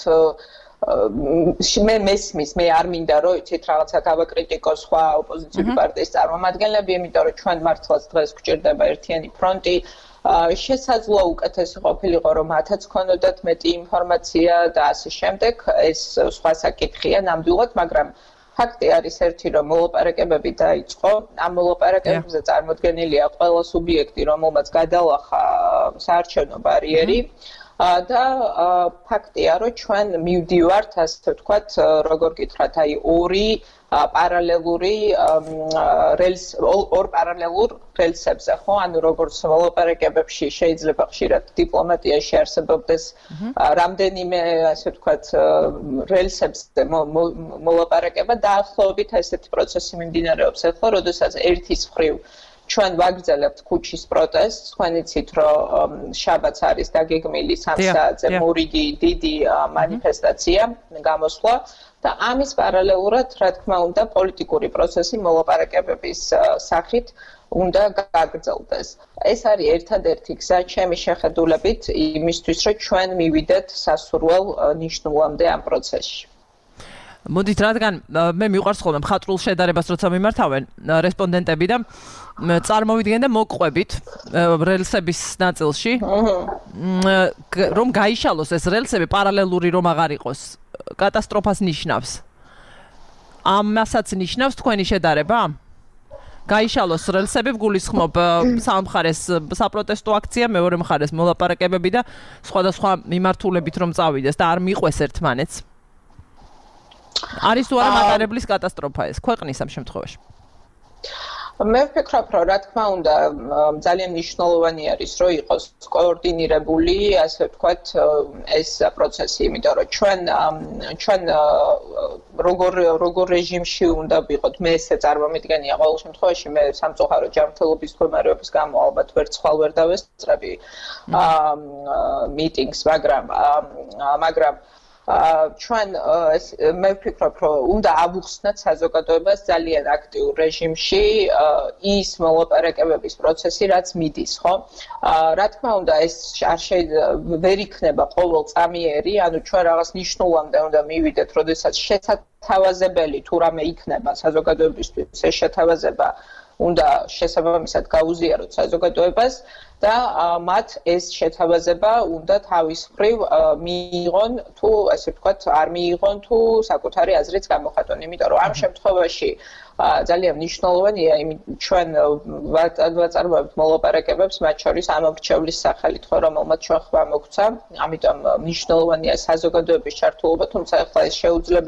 [SPEAKER 6] მე მესმის, მე არ მინდა რომ იცით რაღაცა გავაკრიტიკოს სხვა ოპოზიციური პარტიის წარმომადგენლები, იმიტომ რომ ჩვენ მართლაც დღეს გვჭირდება ერთიანი ფრონტი. შესაძლოა უკეთესი ყოფილიყო რომ მათაც ქონოდათ მეტი ინფორმაცია და ასე შემდეგ, ეს სხვა საკითხია ნამდვილად, მაგრამ ფაქტი არის ერთი, რომ მოლაპარაკებები დაიწყო, ამ მოლაპარაკებებზე წარმოდგენილია ყველა სუბიექტი, რომელმაც გადალახა საარჩევნო ბარიერი. და ფაქტია, რომ ჩვენ მივდივართ, ასე ვთქვათ, როგორ გითხრათ, აი ორ პარალელურ რელსებზე, ხო? ანუ როგორც მოლაპარაკებებში შეიძლება ხშირად დიპლომატიაში არსებობდეს რამდენიმე, ასე ვთქვათ, რელსებზე მოლაპარაკება, დაახლოებით ესეთი პროცესი მიმდინარეობს ახლა, როდესაც ერთის მხრივ ჩვენ ვაგრძელებთ ქუჩის პროტესტს, თქვენ იცით, რომ შაბათს არის დაგეგმილი 3 საათზე მორიგი დიდი მანიფესტაცია, გამოსვლა და ამის პარალელურად, რა თქმა უნდა, პოლიტიკური პროცესი მოლაპარაკებების სახით უნდა გაგრძელდეს. ეს არის ერთადერთი გზა ჩემი შეხედულებით იმისთვის, რომ ჩვენ მივიდეთ სასურველ ნიშნულამდე ამ პროცესში.
[SPEAKER 5] მოდით, რადგან მე მიყვარს ხოლმე მხატვრულ შედარებას როცა მიმართავენ რესპონდენტები და წარმოვიდგენ და მოყვებით რელსების ნაწილში, რომ გაიშალოს ეს რელსები პარალელური რომ აღარ იყოს, კატასტროფას ნიშნავს. ამასაც ნიშნავს თქვენი შედარება? გაიშალოს რელსები, გულისხმობ სამხარეს საპროტესტო აქცია, მეორე მხარეს მოლაპარაკებები და სხვადასხვა მიმართულებით რომ წავიდეს და არ მიყვეს ერთმანეთს. არის თუ არა მატარებლის კატასტროფა ეს ქვეყნის ამ შემთხვევაში?
[SPEAKER 6] მე ვფიქრობ, რომ რა თქმა უნდა, ძალიან მნიშვნელოვანი არის, რომ იყოს კოორდინირებული, ასე ვთქვათ, ეს პროცესი, იმიტომ რომ ჩვენ როგორ რეჟიმში უნდა ვიყოთ, მე ესე წარმომიდგენია ყოველ შემთხვევაში, მე სამწუხარო ჯანმრთელობის მდგომარეობის გამო ალბათ ვერცხალ ვერ დავესწრები მიტინგს, მაგრამ ჩვენ მე ვფიქრობ, რომ უნდა ავუხსნათ საზოგადოებას ძალიან აქტიურ რეჟიმში ის მოლაპარაკებების პროცესი, რაც მიდის, ხო? რა თქმა უნდა, ეს ვერ იქნება ყოველწამიერი, ანუ ჩვენ რაღაც ნიშნულამდე უნდა მივიდეთ, როდესაც შესათავაზებელი თუ რამე იქნება საზოგადოებისთვის, ეს შეთავაზება უნდა შესაბამისად გაუზიაროთ საზოგადოებას და მათ ეს შეთავაზება უნდა თავის მხრივ მიიღონ თუ ასე ვთქვათ არ მიიღონ თუ საკუთარი აზრიც გამოხატონ, იმიტომ რომ ამ შემთხვევაში ძალიან მნიშვნელოვანია ჩვენ ვაწარმოებთ მოლაპარაკებებს მათ შორის ამომრჩევლის სახელით, ხო, რომელმაც ჩვენ ხმა მოგცა, ამიტომ მნიშვნელოვანია საზოგადოების ჩართულობა, თუმცა ახლა ეს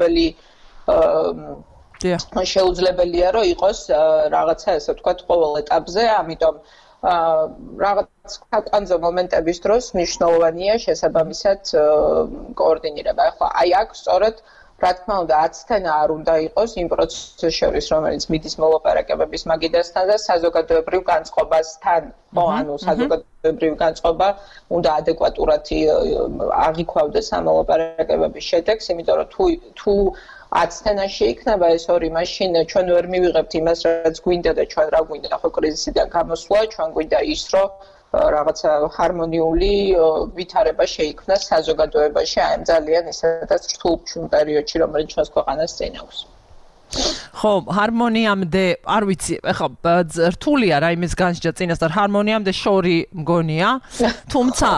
[SPEAKER 6] შეუძლებელია რომ იყოს რაღაცა ასე ვთქვათ ყოველ ეტაპზე, ამიტომ რაღაც კატანძო მომენტების დროს მნიშვნელოვანია შესაბამისად კოორდინირება. ახლა აი აქ სწორედ რა თქმა უნდა 10 თენა არ უნდა იყოს იმ პროცესის შორის, რომელიც მიდის მოლაპარაკებების მაგიდასთან და საზოგადოებრივ განწყობასთან. ხო, ანუ საზოგადოებრივ განწყობა უნდა ადეკვატურად აღიქვავდეს ამ მოლაპარაკებების შედეგს, იმიტომ რომ თუ 10 თენაში იქნება ეს ორი, მაშინ ჩვენ ვერ მივიღებთ იმას, რაც გვინდა და ჩვენ რა გვინდა, ხო, კრიზისიდან გამოსვლა, ჩვენ გვინდა ის, რომ რაღაცა ჰარმონიული ვითარება შეიქმნას საზოგადოებაში, აი ამ ძალიან ისედაც რთულ პერიოდში, რომელიც ჩვენს ქვეყანას წინ აქვს.
[SPEAKER 5] ხო, ჰარმონიამდე, არ ვიცი, ეხლა რთულია რაიმეს განსჯა წინასწარ, ჰარმონიამდე შორი მგონია, თუმცა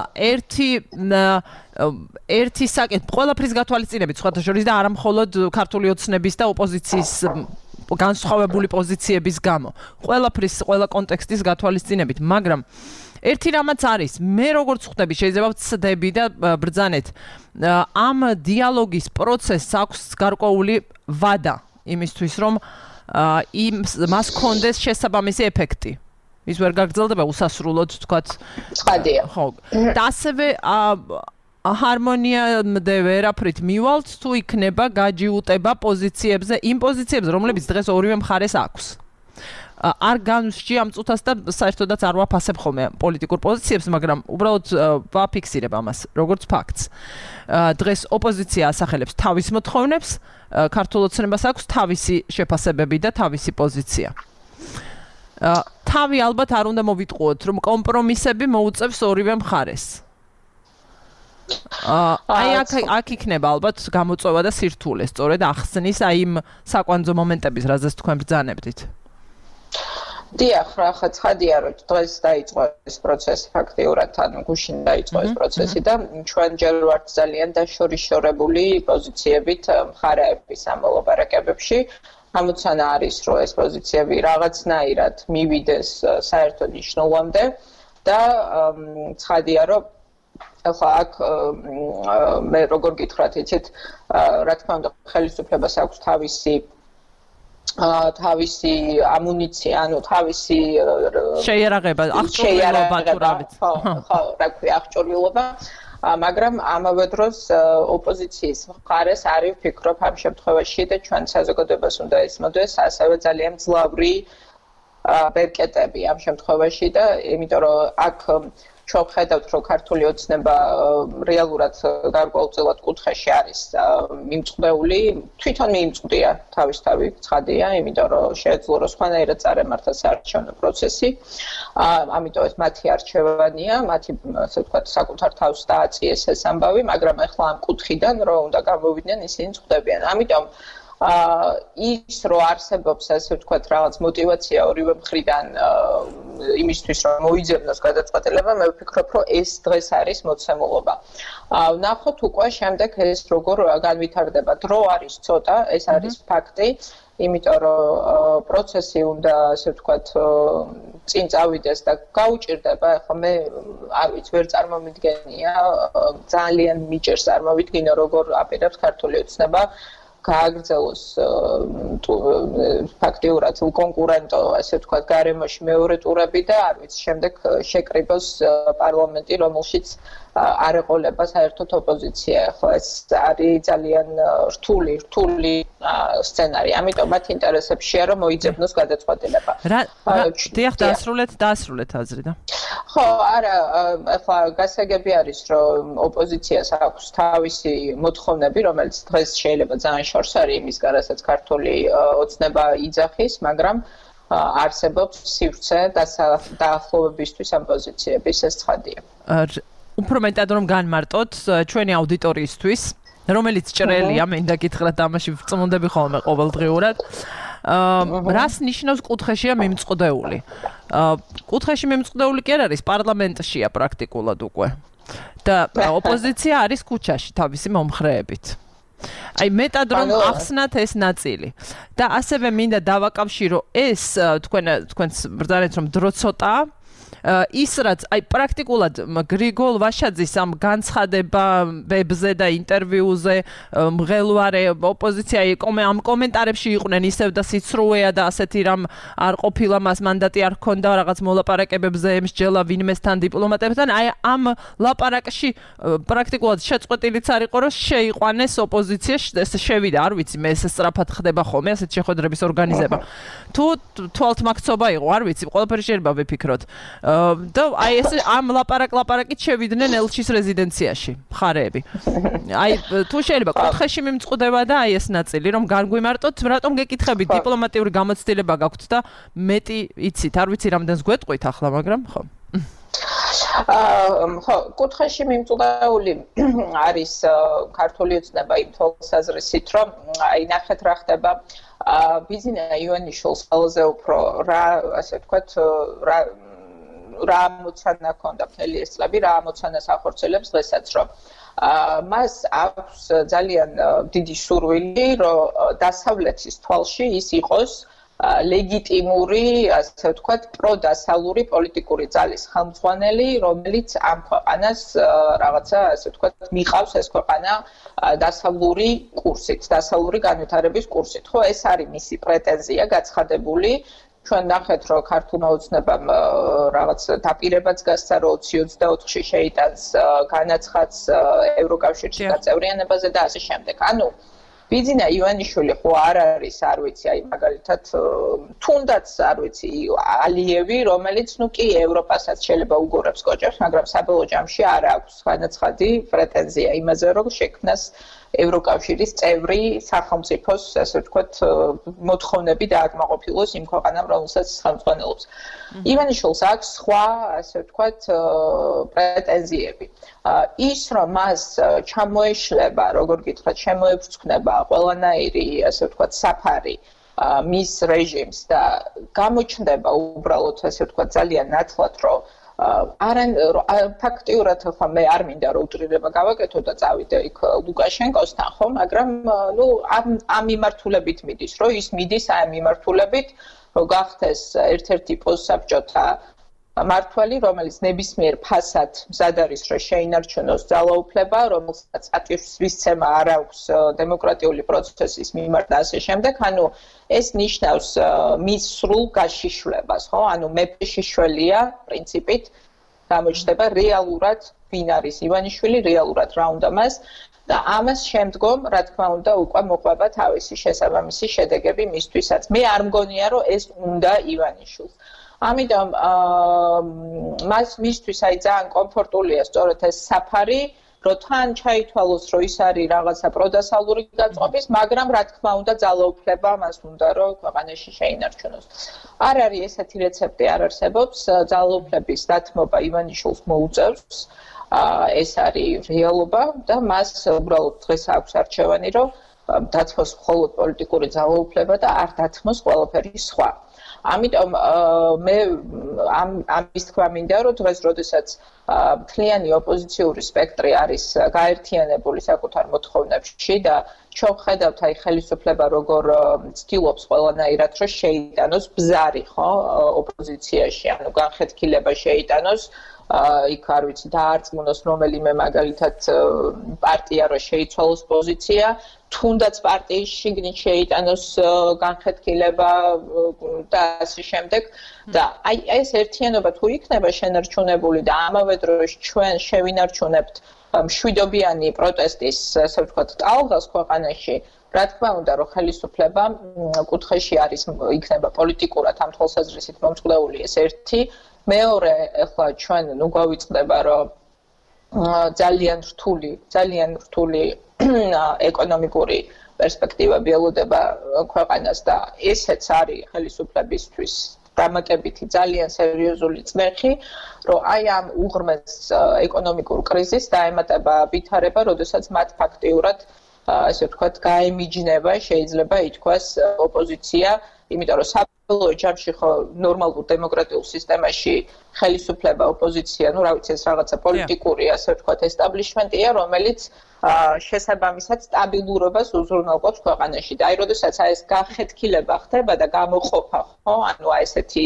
[SPEAKER 5] ერთი საკითხი, ყველაფრის გათვალისწინებით, სხვათა შორის და არა მხოლოდ ქართული ოცნების და ოპოზიციის განსხვავებული პოზიციების გამო. ყველა კონტექსტის გათვალისწინებით, მაგრამ ერთი რამაც არის, მე როგორც ხვდები, შეიძლება ვცდები და ბრძანეთ, ამ დიალოგის პროცესს აქვს გარკვეული ვადა იმისთვის, რომ მას კონდეს შესაბამისი ეფექტი. ის ვერ გაგრძელდება უსასრულოდ, თქვათ.
[SPEAKER 6] ცხადია.
[SPEAKER 5] ხო. და ასევე ჰარმონიამდე ვერაფრით მივალთ, თუ იქნება გაჯიუტება პოზიციებზე, იმ პოზიციებზე, რომლებიც დღეს ორივე მხარეს აქვს. არ განვსჯი ამ წუთას და საერთოდაც არ ვაფასებ ხოლმე პოლიტიკურ პოზიციებს, მაგრამ უბრალოდ ვაფიქსირებ ამას, როგორც ფაქტს. დღეს ოპოზიცია ასახელებს თავის მოთხოვნებს, ქართულ ოცნებას აქვს თავისი შეფასებები და თავისი პოზიცია. თავი ალბათ არ უნდა მოვიტყუოთ, რომ კომპრომისები მოუწევს ორივე მხარეს. აი აქ იქნება ალბათ გამოწვევა და სირთულე, სწორედ ახსნის აი იმ საკვანძო მომენტების, რაზეც თქვენ ბრძანებდით.
[SPEAKER 6] დიახ, რა ცხადია, რომ დღეს დაიწყო ეს პროცესი ფაქტიურად, ანუ გუშინ დაიწყო ეს პროცესი და ჩვენ ჯერ ვართ ძალიან დაშორიშორებული პოზიციებით მხარეების ამ მოლაპარაკებებში. ამოცანა არის, რომ ეს პოზიციები რაღაცნაირად მივიდეს საერთო ნიშნულამდე და ცხადია, რომ ახლა აქ მე როგორ გითხრათ, იცით, რა თქმა უნდა, ხელისუფლებას აქვს თავისი ამუნიცია, ანუ თავისი
[SPEAKER 5] შეიარაღება, აღჭურვილობა თუ რა ვიცი.
[SPEAKER 6] ხო, რა ქვია, აღჭურვილობა, მაგრამ ამავე დროს ოპოზიციის მხარეს არის, ვფიქრობ, ამ შემთხვევაში და ჩვენ საზოგადოებას უნდა ესმოდეს ასევე ძალიან მძლავრი ბერკეტები ამ შემთხვევაში და იმიტომ რომ აქ ჩვენ ხედავთ, რომ ქართული ოცნება რეალურად გარკვეულწილად კუთხეში არის მიმწყდეული, თვითონ მიიმწყდია თავისთავი, ცხადია, იმიტომ რომ შეეძლო რომ სხვანაირად წარემართა საარჩევნო პროცესი. ამიტომ ეს მათი არჩევანია, მათი ასე ვთქვათ, საკუთარ თავს დააწიეს ეს ამბავი, მაგრამ ახლა ამ კუთხიდან რომ უნდა გამოვიდნენ, ისინი წვდებიან. ამიტომ ის რო არსებობს ასე ვთქვათ რაღაც мотиваცია ორივე მხრიდან იმისთვის რომ მოიძებნოს გადაწყვეტილება, მე ვფიქრობ რომ ეს დღეს არის მოცემულობა. ვნახოთ უკვე შემდეგ ეს როგორ განვითარდება. დრო არის ცოტა, ეს არის ფაქტი, იმიტომ რომ პროცესი უნდა ასე ვთქვათ წინ წავიდეს და გაუჭირდება, ხო მე არ ვიცი, ვერ წარმომიდგენია, ძალიან მიჭერს წარმოვიდგინო როგორ აპირებს ქართული ოცნება გააგრძელოს ფაქტიურად კონკურენტო, ასე ვთქვათ, გარემოში მეორე ტურები და არ ვიცი, შემდეგ შეკრიბოს პარლამენტი, რომელშიც არ ეყოლება საერთოდ ოპოზიცია. ხო, ეს არის ძალიან რთული სცენარი. ამიტომ მათ ინტერესებშია, რომ მოიძებნოს გადაწყვეტილება.
[SPEAKER 5] დიახ, დაასრულეთ აზრი და.
[SPEAKER 6] ხო, არა, ახლა გასაგები არის, რომ ოპოზიციას აქვს თავისი მოთხოვნები, რომელიც დღეს შეიძლება ძალიან შორს არის იმისგან, რასაც ქართული ოცნება იძახის, მაგრამ არსებობს სივრცე დაახლოვებისთვის ამ პოზიციების, ეს ცხადია.
[SPEAKER 5] უფრო მეტად რომ განმარტოთ ჩვენი აუდიტორიისთვის, რომელიც ჭრელია, მინდა გითხრათ, ამაში ვწმუნდები ხოლმე ყოველდღიურად. რას ნიშნავს კუთხეშია მიმწყდეული? კუთხეში მიმწყდეული კი არ არის, პარლამენტშია პრაქტიკულად უკვე. და ოპოზიცია არის ქუჩაში თავისი მომხრეებით. აი მეტად რომ ახსნათ ეს ნაწილი. და ასევე მინდა დავაკავშირო ეს თქვენს ბრძანეთ რომ დრო ცოტაა. ის რაც აი პრაქტიკულად გრიგოლ ვაშაძის ამ განცხადებებზე და ინტერვიუზე მღელვარე ოპოზიცია ამ კომენტარებში იყვნენ ისევ და სიცრუეა და ასეთი რამ არ ყოფილა მას მანდატი არ ჰქონდა რაღაც მოლაპარაკებებზე ემსჯელა ვინმესთან დიპლომატებთან აი ამ ლაპარაკში პრაქტიკულად შეწყვეტილიც არ იყო რომ შეიყვანეს ოპოზიცია შევიდა არ ვიცი მე ეს სწრაფად ხდება ხოლმე ასეთ შეხვედრების ორგანიზება თუ თვალთმაქცობა იყო არ ვიცი ყველაფერი შეიძლება ვიფიქროთ და აი ეს ამ ლაპარაკით შევიდნენ ელჩის რეზიდენციაში მხარეები. აი თუ შეიძლება კუთხეში მიმწყდება და აი ეს ნაწილი რომ განგვიმარტოთ, რატომ გეკითხებით დიპლომატიური გამოცდილება გაქვთ და მეტი იცით, არ ვიცი რამდენს გვეტყვით ახლა, მაგრამ ხო.
[SPEAKER 6] ხო, კუთხეში მიმწყდეული არის ქართული ოცნება იმ თვალსაზრისით, რომ აი ნახეთ რა ხდება ბიზნეს იუენიშვილს ყველაზე უფრო რა ასე ვთქვათ რა მოცანა ქონდა მთელი ეს წლები, რა მოცანას ახორციელებს დღესაც, რომ მას აქვს ძალიან დიდი სურვილი, რომ დასავლეთის თვალში ის იყოს ლეგიტიმური, ასე ვთქვათ, პროდასავლური პოლიტიკური ძალის ხელმძღვანელი, რომელიც ამ ქვეყანას რაღაცა, ასე ვთქვათ, მიყავს ეს ქვეყანა დასავლური კურსით, დასავლური განვითარების კურსით. ხო, ეს არის მისი პრეტენზია გაცხადებული. ჩვენ ნახეთ, რომ ქართულმა ოცნებამ რაღაც დაპირებაც გასცა, რომ 2024-ში შეიტანს განაცხადს ევროკავშირში გაწევრიანებაზე და ასე შემდეგ. ანუ ბიძინა ივანიშვილი ხო არ არის, არ ვიცი, აი მაგალითად თუნდაც არ ვიცი, ალიევი, რომელიც ნუ კი ევროპასაც შეიძლება უგორებს კოჭებს, მაგრამ საბოლოო ჯამში არ აქვს განაცხადი პრეტენზია იმაზე, რომ შექმნას ევროკავშირის წევრი სახელმწიფოს, ასე ვთქვათ, მოთხოვნები დააკმაყოფილოს იმ ქვეყანამ, რომელსაც ხელმძღვანელობს. ივანიშვილს აქვს სხვა, ასე ვთქვათ, პრეტენზიები. ის რომ მას ჩამოეშლება, როგორ გითხრათ, შემოეფრცხნება ყველანაირი, ასე ვთქვათ, საფარი მის რეჟიმს და გამოჩნდება უბრალოდ, ასე ვთქვათ, ძალიან ნათლად, რომ ფაქტიურად ხო მე არ მინდა რომ უტრირება გავაკეთო და წავიდე იქ ლუკაშენკოსთან ხო, მაგრამ ნუ ამ მიმართულებით მიდის, რომ ის მიდის ამ მიმართულებით, რომ გახდეს ერთ-ერთი პოსტსაბჭოთა მართველი, რომელიც ნებისმიერ ფასად მზად არის, რომ შეინარჩუნოს ძალაუფლება, რომელსაც ატვირთვისცემა არ აქვს დემოკრატიული პროცესის მიმართ და ასე შემდეგ. ანუ ეს ნიშნავს მის სრულ გაშიშვლებას, ხო? ანუ მეფე შიშველია პრინციპით გამოჩნდება რეალურად ვინ არის ივანიშვილი, რეალურად რა უნდა მას და ამას შემდგომ, რა თქმა უნდა, უკვე მოყვება თავისი შესაბამისი შედეგები მისთვისაც. მე არ მგონია, რომ ეს უნდა ივანიშვილს. ამიტომ მისთვის აი ძალიან კომფორტულია სწორედ ეს საფარი, რომ თან ჩაითვალოს, რომ ის არის რაღაცა პროდასალური გაწყობის, მაგრამ რა თქმა უნდა ძალაუფლება მას უნდა, რომ ქვეყანაში შეინარჩუნოს. არ არის ესეთი რეცეპტი არ არსებობს, ძალაუფლების დათმობა ივანიშვილს მოუწევს. ეს არის რეალობა და მას უბრალოდ დღეს აქვს არჩევანი, რომ დათმოს მხოლოდ პოლიტიკური ძალაუფლება და არ დათმოს ყველაფერი სხვა. ამიტომ მე ამის თქვა მინდა რომ დღეს როდესაც მთლიანი ოპოზიციური სპექტრი არის გაერთიანებული საკუთარ მოთხოვნებში და ჩვენ ხედავთ აი ხელისუფლება როგორ ცდილობს ყველანაირად რომ შეიტანოს ბზარი ხო ოპოზიციაში ანუ განხეთქილება შეიტანოს იქ არ ვიცი დაარწმუნოს რომელიმე მაგალითად პარტია რომ შეიცვალოს პოზიცია თუნდაც პარტიის შიგნით შეიტანოს განხეთქილება და ასე შემდეგ და აი ეს ერთიანობა თუ იქნება შენარჩუნებული და ამავე დროს ჩვენ შევინარჩუნებთ მშვიდობიანი პროტესტის ასე ვთქვათ ტალღას ქვეყანაში რა თქმა უნდა რომ ხელისუფლება კუთხეში არის იქნება პოლიტიკურად ამ თვალსაზრისით მომწყდეული ეს ერთი მეორე ახლა ჩვენ ნუ გავიწყდება რომ ძალიან რთული ეკონომიკური პერსპექტივები ელოდება ქვეყანას და ესეც არის ხელისუფლებისთვის დამატებითი ძალიან სერიოზული წნეხი, რომ აი ამ უღრმეს ეკონომიკურ კრიზისს დაემატება ვითარება, როდესაც მათ ფაქტიურად ასე ვთქვათ, გაემიჯნება, შეიძლება ითქვას ოპოზიცია, იმიტომ რომ საბოლოო ჯამში ხო ნორმალურ დემოკრატიულ სისტემაში ხელისუფლება, ოპოზიცია, ну, რა ვიცი, ეს რაღაცა პოლიტიკური, ასე ვთქვათ, ესტაბლიშმენტია, რომელიც შესაბამისად სტაბილურობას უზრუნველყოფს ქვეყანაში. და აი, როდესაც ეს განხეთქილება ხდება და გამოყოფა, ხო, ანუ აი ესეთი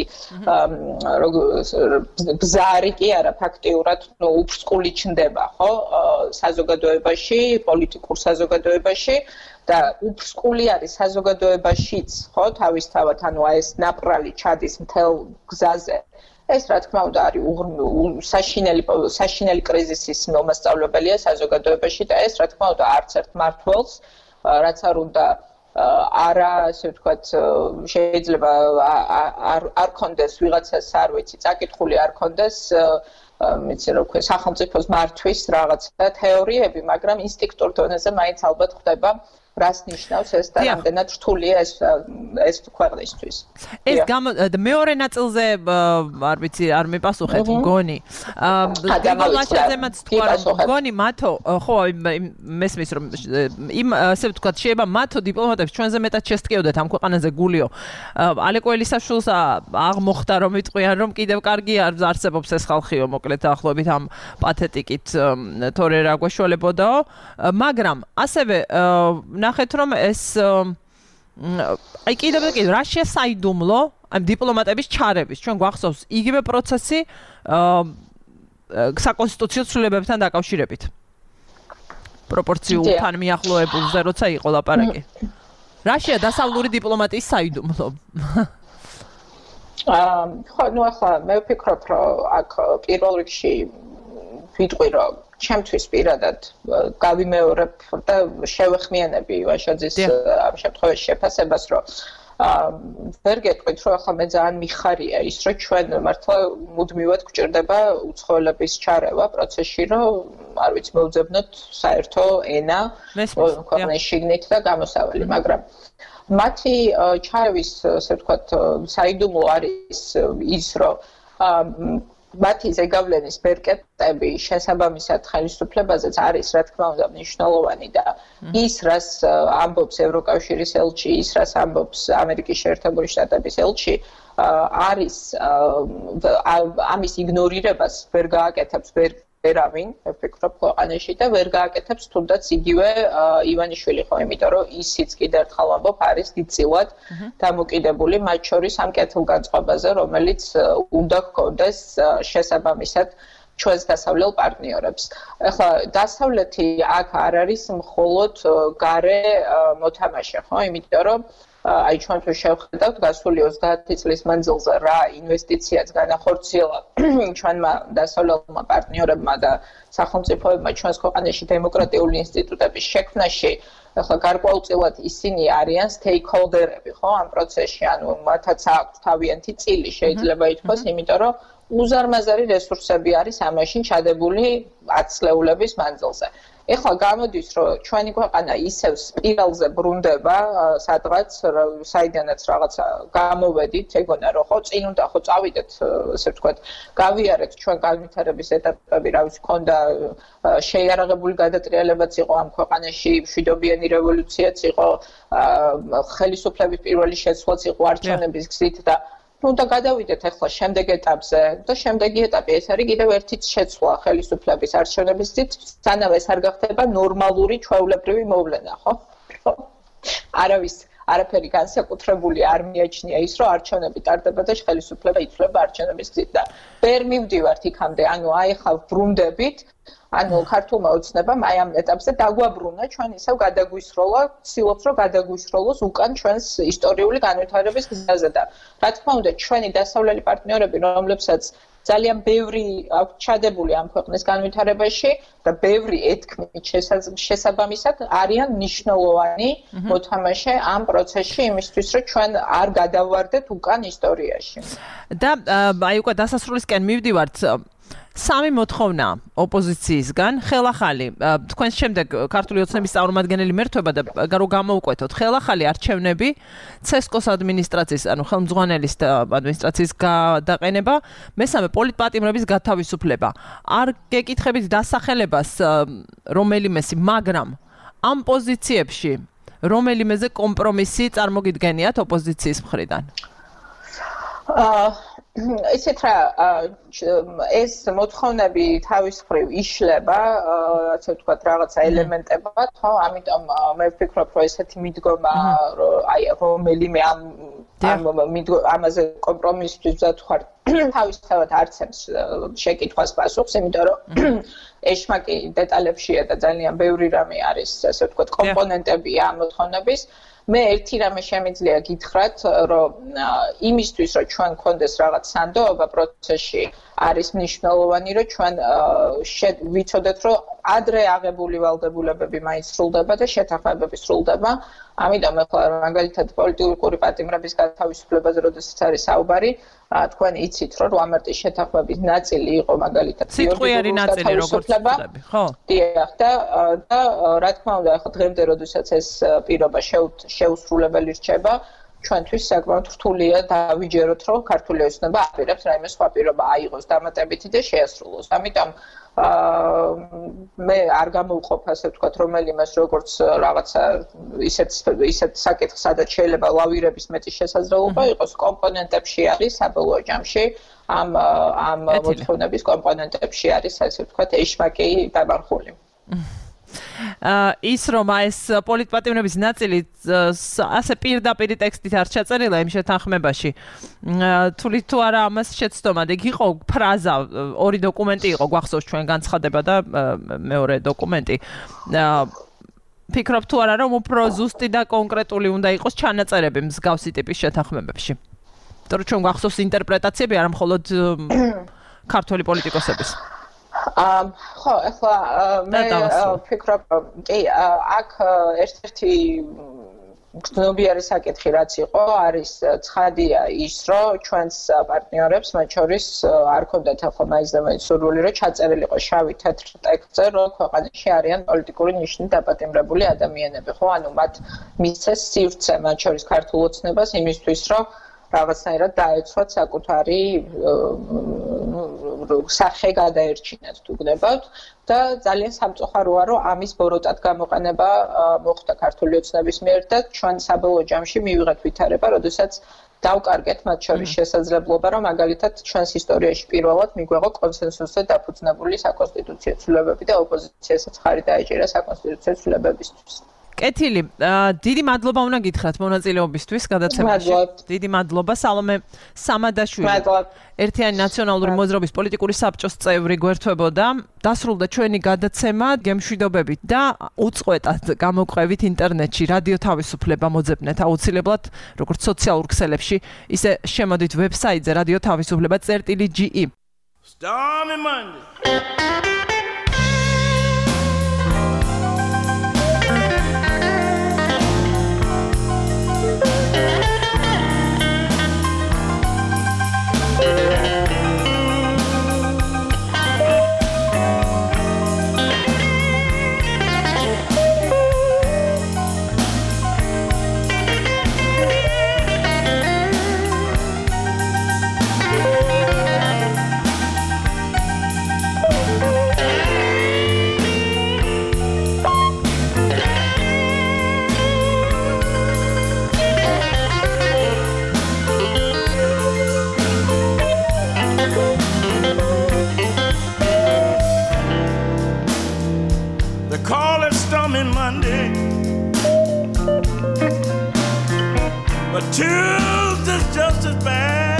[SPEAKER 6] ბზარი კი არა, ფაქტიურად, ну, უფსკული ჩნდება, ხო, საზოგადოებაში, პოლიტიკურ საზოგადოებაში და უფსკული არის საზოგადოებაშიც, ხო, თავისთავად, ანუ აი ეს ნაპრალი ჩადის მთელ გზაზე. ეს რა თქმა უნდა არის საშინელი კრიზისის მომასწავლებელია საზოგადოებაში და ეს რა თქმა უნდა არც ერთ მმართველს რაც არ უნდა არა ასე ვთქვათ შეიძლება არ კონდეს ვიღაცას არ ვიცი წაკითხული არ კონდეს მეცი რა ვქო სახელმწიფოს მართვის რაღაცა თეორიები მაგრამ ინსტინქტურ დონეზე მაინც ალბათ ხდება რას ნიშნავს ეს და რამდენად რთულია ეს ქვეყნისთვის.
[SPEAKER 5] ეს მეორე ნაწილზე არ ვიცი არ მიპასუხეთ მგონი. გოლაშაზემაც თქვა რომ მგონი მათო ხო მესმის რომ იმ ასე ვთქვათ შეიძლება მათო დიპლომატებს ჩვენზე მეტად შესტკიოდეთ ამ ქვეყანაზე გულიო. ალეკო ელისაშვილს აღმოხდა რომ იტყვიან რომ კიდევ კარგი არსებობს ეს ხალხიო მოკლედ ახლობით ამ პათეტიკით თორე რა გვაშველებოდაო მაგრამ ასევე ნახეთ რომ ეს აი კიდევ რა შესაიდუმლო ამ დიპლომატების ჩარების ჩვენ გვახსოვს იგივე პროცესი საკონსტიტუციო ცვლილებებთან დაკავშირებით პროპორციულთან მიახლოებულზე როცა იყო ლაპარაკი რაშია დასავლური დიპლომატიის საიდუმლო
[SPEAKER 6] ხო ნუ ახლა მე ვფიქრობ რომ აქ პირველ რიგში ვიტყვი რომ ჩემთვის პირადად გავიმეორებ და შევეხმიანები ივაშაძის ამ შემთხვევაში შეფასებას რომ ვერ გეტყვით რომ ახლა მე ძალიან მიხარია ის რომ ჩვენ მართლა მუდმივად გვჭირდება უცხოელების ჩარევა პროცესში რომ არ ვიცი მოვძებნოთ საერთო ენა ქვეყნის შიგნით და გამოსავალი მაგრამ მათი ჩარევის ასე ვთქვათ საიდუმლო არის ის რომ მათი ზეგავლენის ბერკეტები შესაბამისად ხელისუფლებაზეც არის რა თქმა უნდა მნიშვნელოვანი და ის რას ამბობს ევროკავშირის ელჩი, ის რას ამბობს ამერიკის შეერთებული შტატების ელჩი არის ამის იგნორირებას ვერ გააკეთებს ვერავინ, ვფიქრობ ქვეყანაში და ვერ გააკეთებს თუნდაც იგივე ივანიშვილი ხო, იმიტომ რომ ისიც კიდევ ერთხელ ამბობ არის დიდწილად დამოკიდებული მათ შორის ამ კეთილგანწყობაზე, რომელიც უნდა ჰქონდეს შესაბამისად ჩვენს დასავლელ პარტნიორებს. ახლა დასავლეთი აქ არ არის მხოლოდ გარე მოთამაშე, ხო, იმიტომ რომ აი ჩვენ თუ შევხედავთ გასული 30 წლის მანძილზე რა ინვესტიციაც განახორციელა ჩვენმა დასავლელმა პარტნიორებმა და სახელმწიფოებმა ჩვენს ქვეყანაში დემოკრატიული ინსტიტუტების შექმნაში ახლა გარკვეულწილად ისინი არიან სტეიკჰოლდერები ხო ამ პროცესში ანუ მათაც აქვს თავიანთი წილი შეიძლება ითქვას იმიტომ რომ უზარმაზარი რესურსები არის ამაში ჩადებული 10 წლეულების მანძილზე. ეხლა გამოდის, რომ ჩვენი ქვეყანა ისევ სპირალზე ბრუნდება, სადღაც საიდანაც რაღაცა გამოვედით, ეგონა რომ ხო წინ უნდა ხო წავიდეთ, ესე ვთქვათ, გავიარეთ ჩვენ განვითარების ეტაპები, რა ვიცი, ქონდა შეიარაღებული გადატრიალებაც იყო ამ ქვეყანაში, მშვიდობიანი რევოლუციაც იყო, ხელისუფლების პირველი შეცვლაც იყო არჩევნების გზით და უნდა გადავიდეთ ახლა შემდეგ ეტაპზე და შემდეგი ეტაპი ეს არის კიდევ ერთი შეცვლა ხელისუფლების არჩევნების გზით, სანამ ეს არ გახდება ნორმალური ჩვეულებრივი მოვლენა, ხო? არაფერი განსაკუთრებული არ მიაჩნია ის, რომ არჩევნები ტარდება და ხელისუფლება იცვლება არჩევნების გზით და ვერ მივდივართ იქამდე, ანუ აი ხა ვრუნდებით, ანუ ქართულმა ოცნებამ აი ამ ეტაპზე დაგვაბრუნა ჩვენ ისევ გადაგვისროლა, ცდილობს რომ გადაგვისროლოს უკან ჩვენს ისტორიული განვითარების გზაზე და რა თქმა უნდა ჩვენი დასავლელი პარტნიორები, რომლებსაც ძალიან ბევრი აქვს ჩადებული ამ ქვეყნის განვითარებაში და ბევრი ეთქმით შესაბამისად არიან მნიშვნელოვანი მოთამაშე ამ პროცესში იმისთვის რომ ჩვენ არ გადავარდეთ უკან ისტორიაში.
[SPEAKER 5] და აი უკვე დასასრულისკენ მივდივართ სამი მოთხოვნა ოპოზიციისგან ხელახალი თქვენს შემდეგ ქართული ოცნების წარმომადგენელი მერთვება და რო გამოუკვეთოთ ხელახალი არჩევნები ცესკოს ადმინისტრაციის ანუ ხელმძღვანელის ადმინისტრაციის გადაყენება მესამე პოლიტპატიმრების გათავისუფლება არ გეკითხებით დასახელებას რომელიმესი მაგრამ ამ პოზიციებში რომელიმეზე კომპრომისი წარმოგიდგენიათ ოპოზიციის მხრიდან
[SPEAKER 6] ისეთ რა ეს მოთხოვნები თავის მხრივ იშლება, ასე ვთქვათ, რაღაცა ელემენტებად, ხო? ამიტომ მე ვფიქრობ, რომ ესეთი მიდგომა, რომ აი რომელიმე ამაზე კომპრომისისთვის ვზადხარ, თავისთავად არცემს შეკითხვას პასუხს, იმიტომ რომ ეშმაკი დეტალებშია და ძალიან ბევრი რამე არის, ასე ვთქვათ, კომპონენტებია ამ მოთხოვნების. მე ერთი რამე შემიძლია გითხრათ, რომ იმისთვის, რომ ჩვენ გქონდეს რაღაც სანდოობა პროცესში, არის მნიშვნელოვანი, რომ ჩვენ ვიცოდეთ, რომ ადრე აღებული ვალდებულებები მაინც სრულდება და შეთანხმებები სრულდება. ამიტომ ახლა მაგალითად პოლიტიკური პატიმრების გათავისუფლებაზე, როდესაც არის საუბარი, თქვენ იცით, რომ 8 მარტის შეთანხმების ნაწილი იყო მაგალითად
[SPEAKER 5] სიტყვიერი ნაწილი, როგორც ვთქვი, ხო?
[SPEAKER 6] დიახ, და რა თქმა უნდა, ახლა დღემდე, როდესაც ეს პირობა შეუსრულებელი რჩება, ჩვენთვის საკმაოდ რთულია დავიჯეროთ, რომ ქართული ოცნება აპირებს რაიმე სხვა პირობა აიღოს დამატებითი და შეასრულოს. ამიტომ მე არ გამოვყოფ, ასე ვთქვათ, რომელიმეს როგორც რაღაცა ისეთ საკითხს, სადაც შეიძლება ლავირების მეტი შესაძლებლობა იყოს, კომპონენტებში არის საბოლოო ჯამში ამ მოთხოვნების კომპონენტებში არის, ასე ვთქვათ, ეშმაკი დამარხული.
[SPEAKER 5] ის რომ ეს პოლიტპატიმრების ნაწილი ასე პირდაპირ ტექსტით არ ჩაწერილა იმ შეთანხმებაში. თulit თუ არა ამას შეცდომა, ეგ იყო ფრაზა, ორი დოკუმენტი იყო, გვახსოვს ჩვენ განცხადება და მეორე დოკუმენტი. ფიქრობ თუ არა რომ უფრო ზუსტი და კონკრეტული უნდა იყოს ჩანაწერები მსგავსი ტიპის შეთანხმებებში. იმიტომ რომ ჩვენ გვახსოვს ინტერპრეტაციები არა მხოლოდ ქართველი პოლიტიკოსების.
[SPEAKER 6] ხო, ახლა მე ვფიქრობ, კი, აქ ერთ-ერთი გრძნობიარე საკითხი რაც იყო, არის ცხადია ის, რომ ჩვენს პარტნიორებს, მათ შორის არ ქონდათ ახლა მაინც და მაინც სურვილი, რომ ჩაწერილიყო შავი თეთრ ტექსტზე, რომ ქვეყანაში არიან პოლიტიკური ნიშნით დაპატიმრებული ადამიანები, ხო? ანუ მათ მისცეს სივრცე, მათ შორის ქართულ ოცნებას იმისთვის, რომ რაღაცნაირად დაეცვათ საკუთარი სახე გადაერჩინათ თუ გნებავთ და ძალიან სამწუხაროა რომ ამის ბოროტად გამოყენება მოხდა ქართული ოცნების მიერ და ჩვენ საბოლოო ჯამში მივიღეთ ვითარება, როდესაც დავკარგეთ მათ შორის შესაძლებლობა, რომ მაგალითად ჩვენს ისტორიაში პირველად მიგვეღო კონსენსუსზე დაფუძნებული საკონსტიტუციო ცვლილებები და ოპოზიციასაც ხარი დაეჭირა საკონსტიტუციო ცვლილებებისთვის.
[SPEAKER 5] კეთილი, დიდი მადლობა უნდა გითხრათ მონაწილეობისთვის გადაცემაში. დიდი მადლობა სალომე სამადაშვილი. ერთიანი ნაციონალური მოძრაობის პოლიტიკური საბჭოს წევრი გვერდთვებოდა. დასრულდა ჩვენი გადაცემა გემშვიდობებით და უწყვეტად გამოგვყევით ინტერნეტში რადიო თავისუფლება მოძებნეთ აუცილებლად როგორც სოციალურ ქსელებში, ისე შემოდით ვებსაიტზე რადიო თავისუფლება.ge. Stormy Monday.
[SPEAKER 7] But Tuesday's just as bad.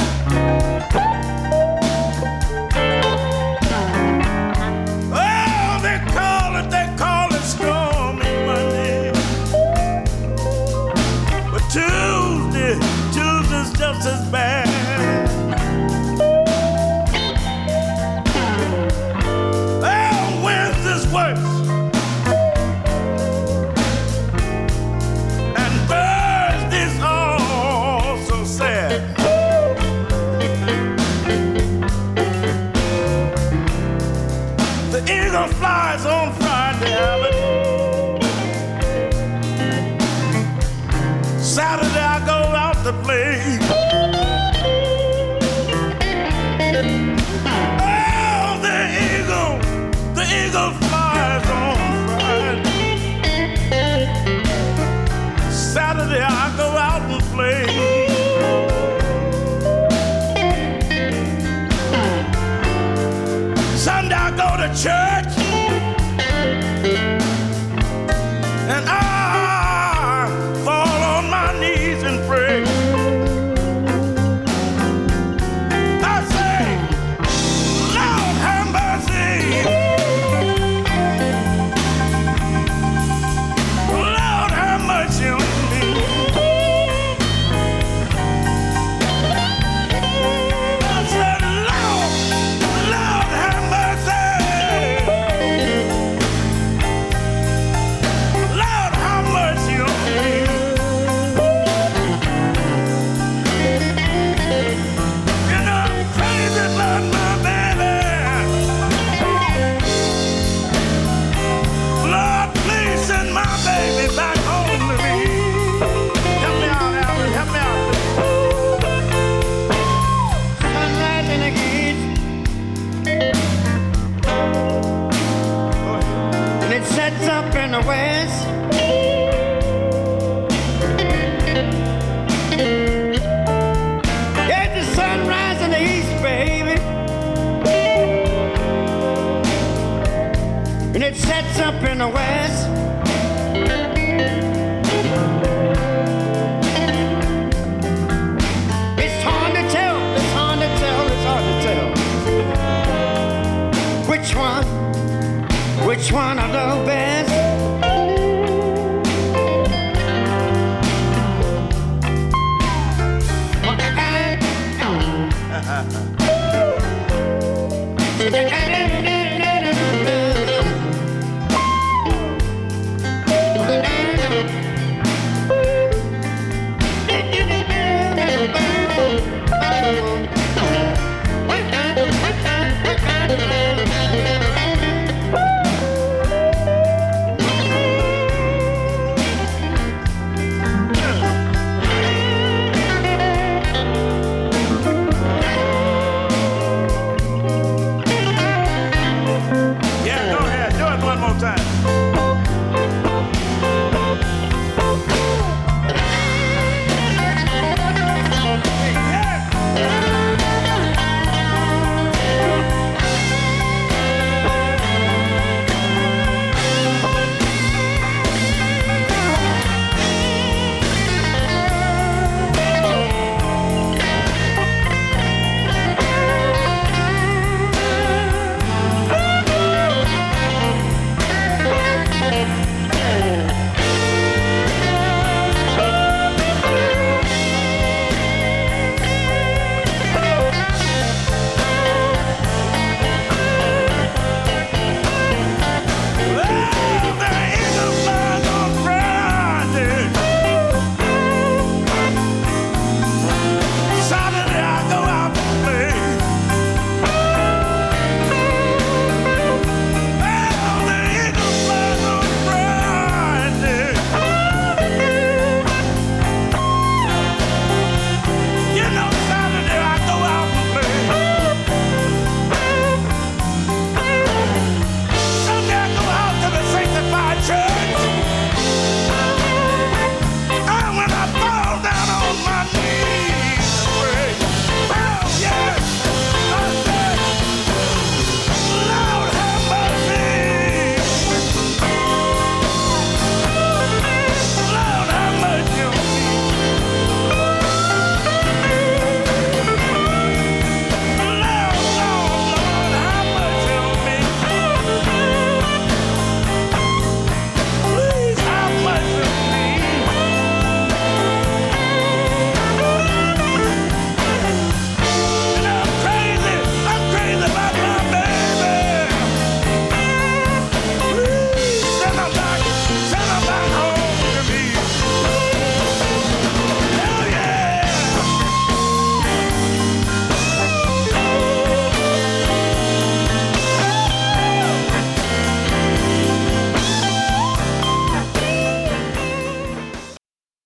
[SPEAKER 7] Oh, they call it stormy Monday. But Tuesday's just as bad. Oh, Wednesday's worse. And Thursday's also sad. The eagle flies on Friday, but Saturday I go out to play.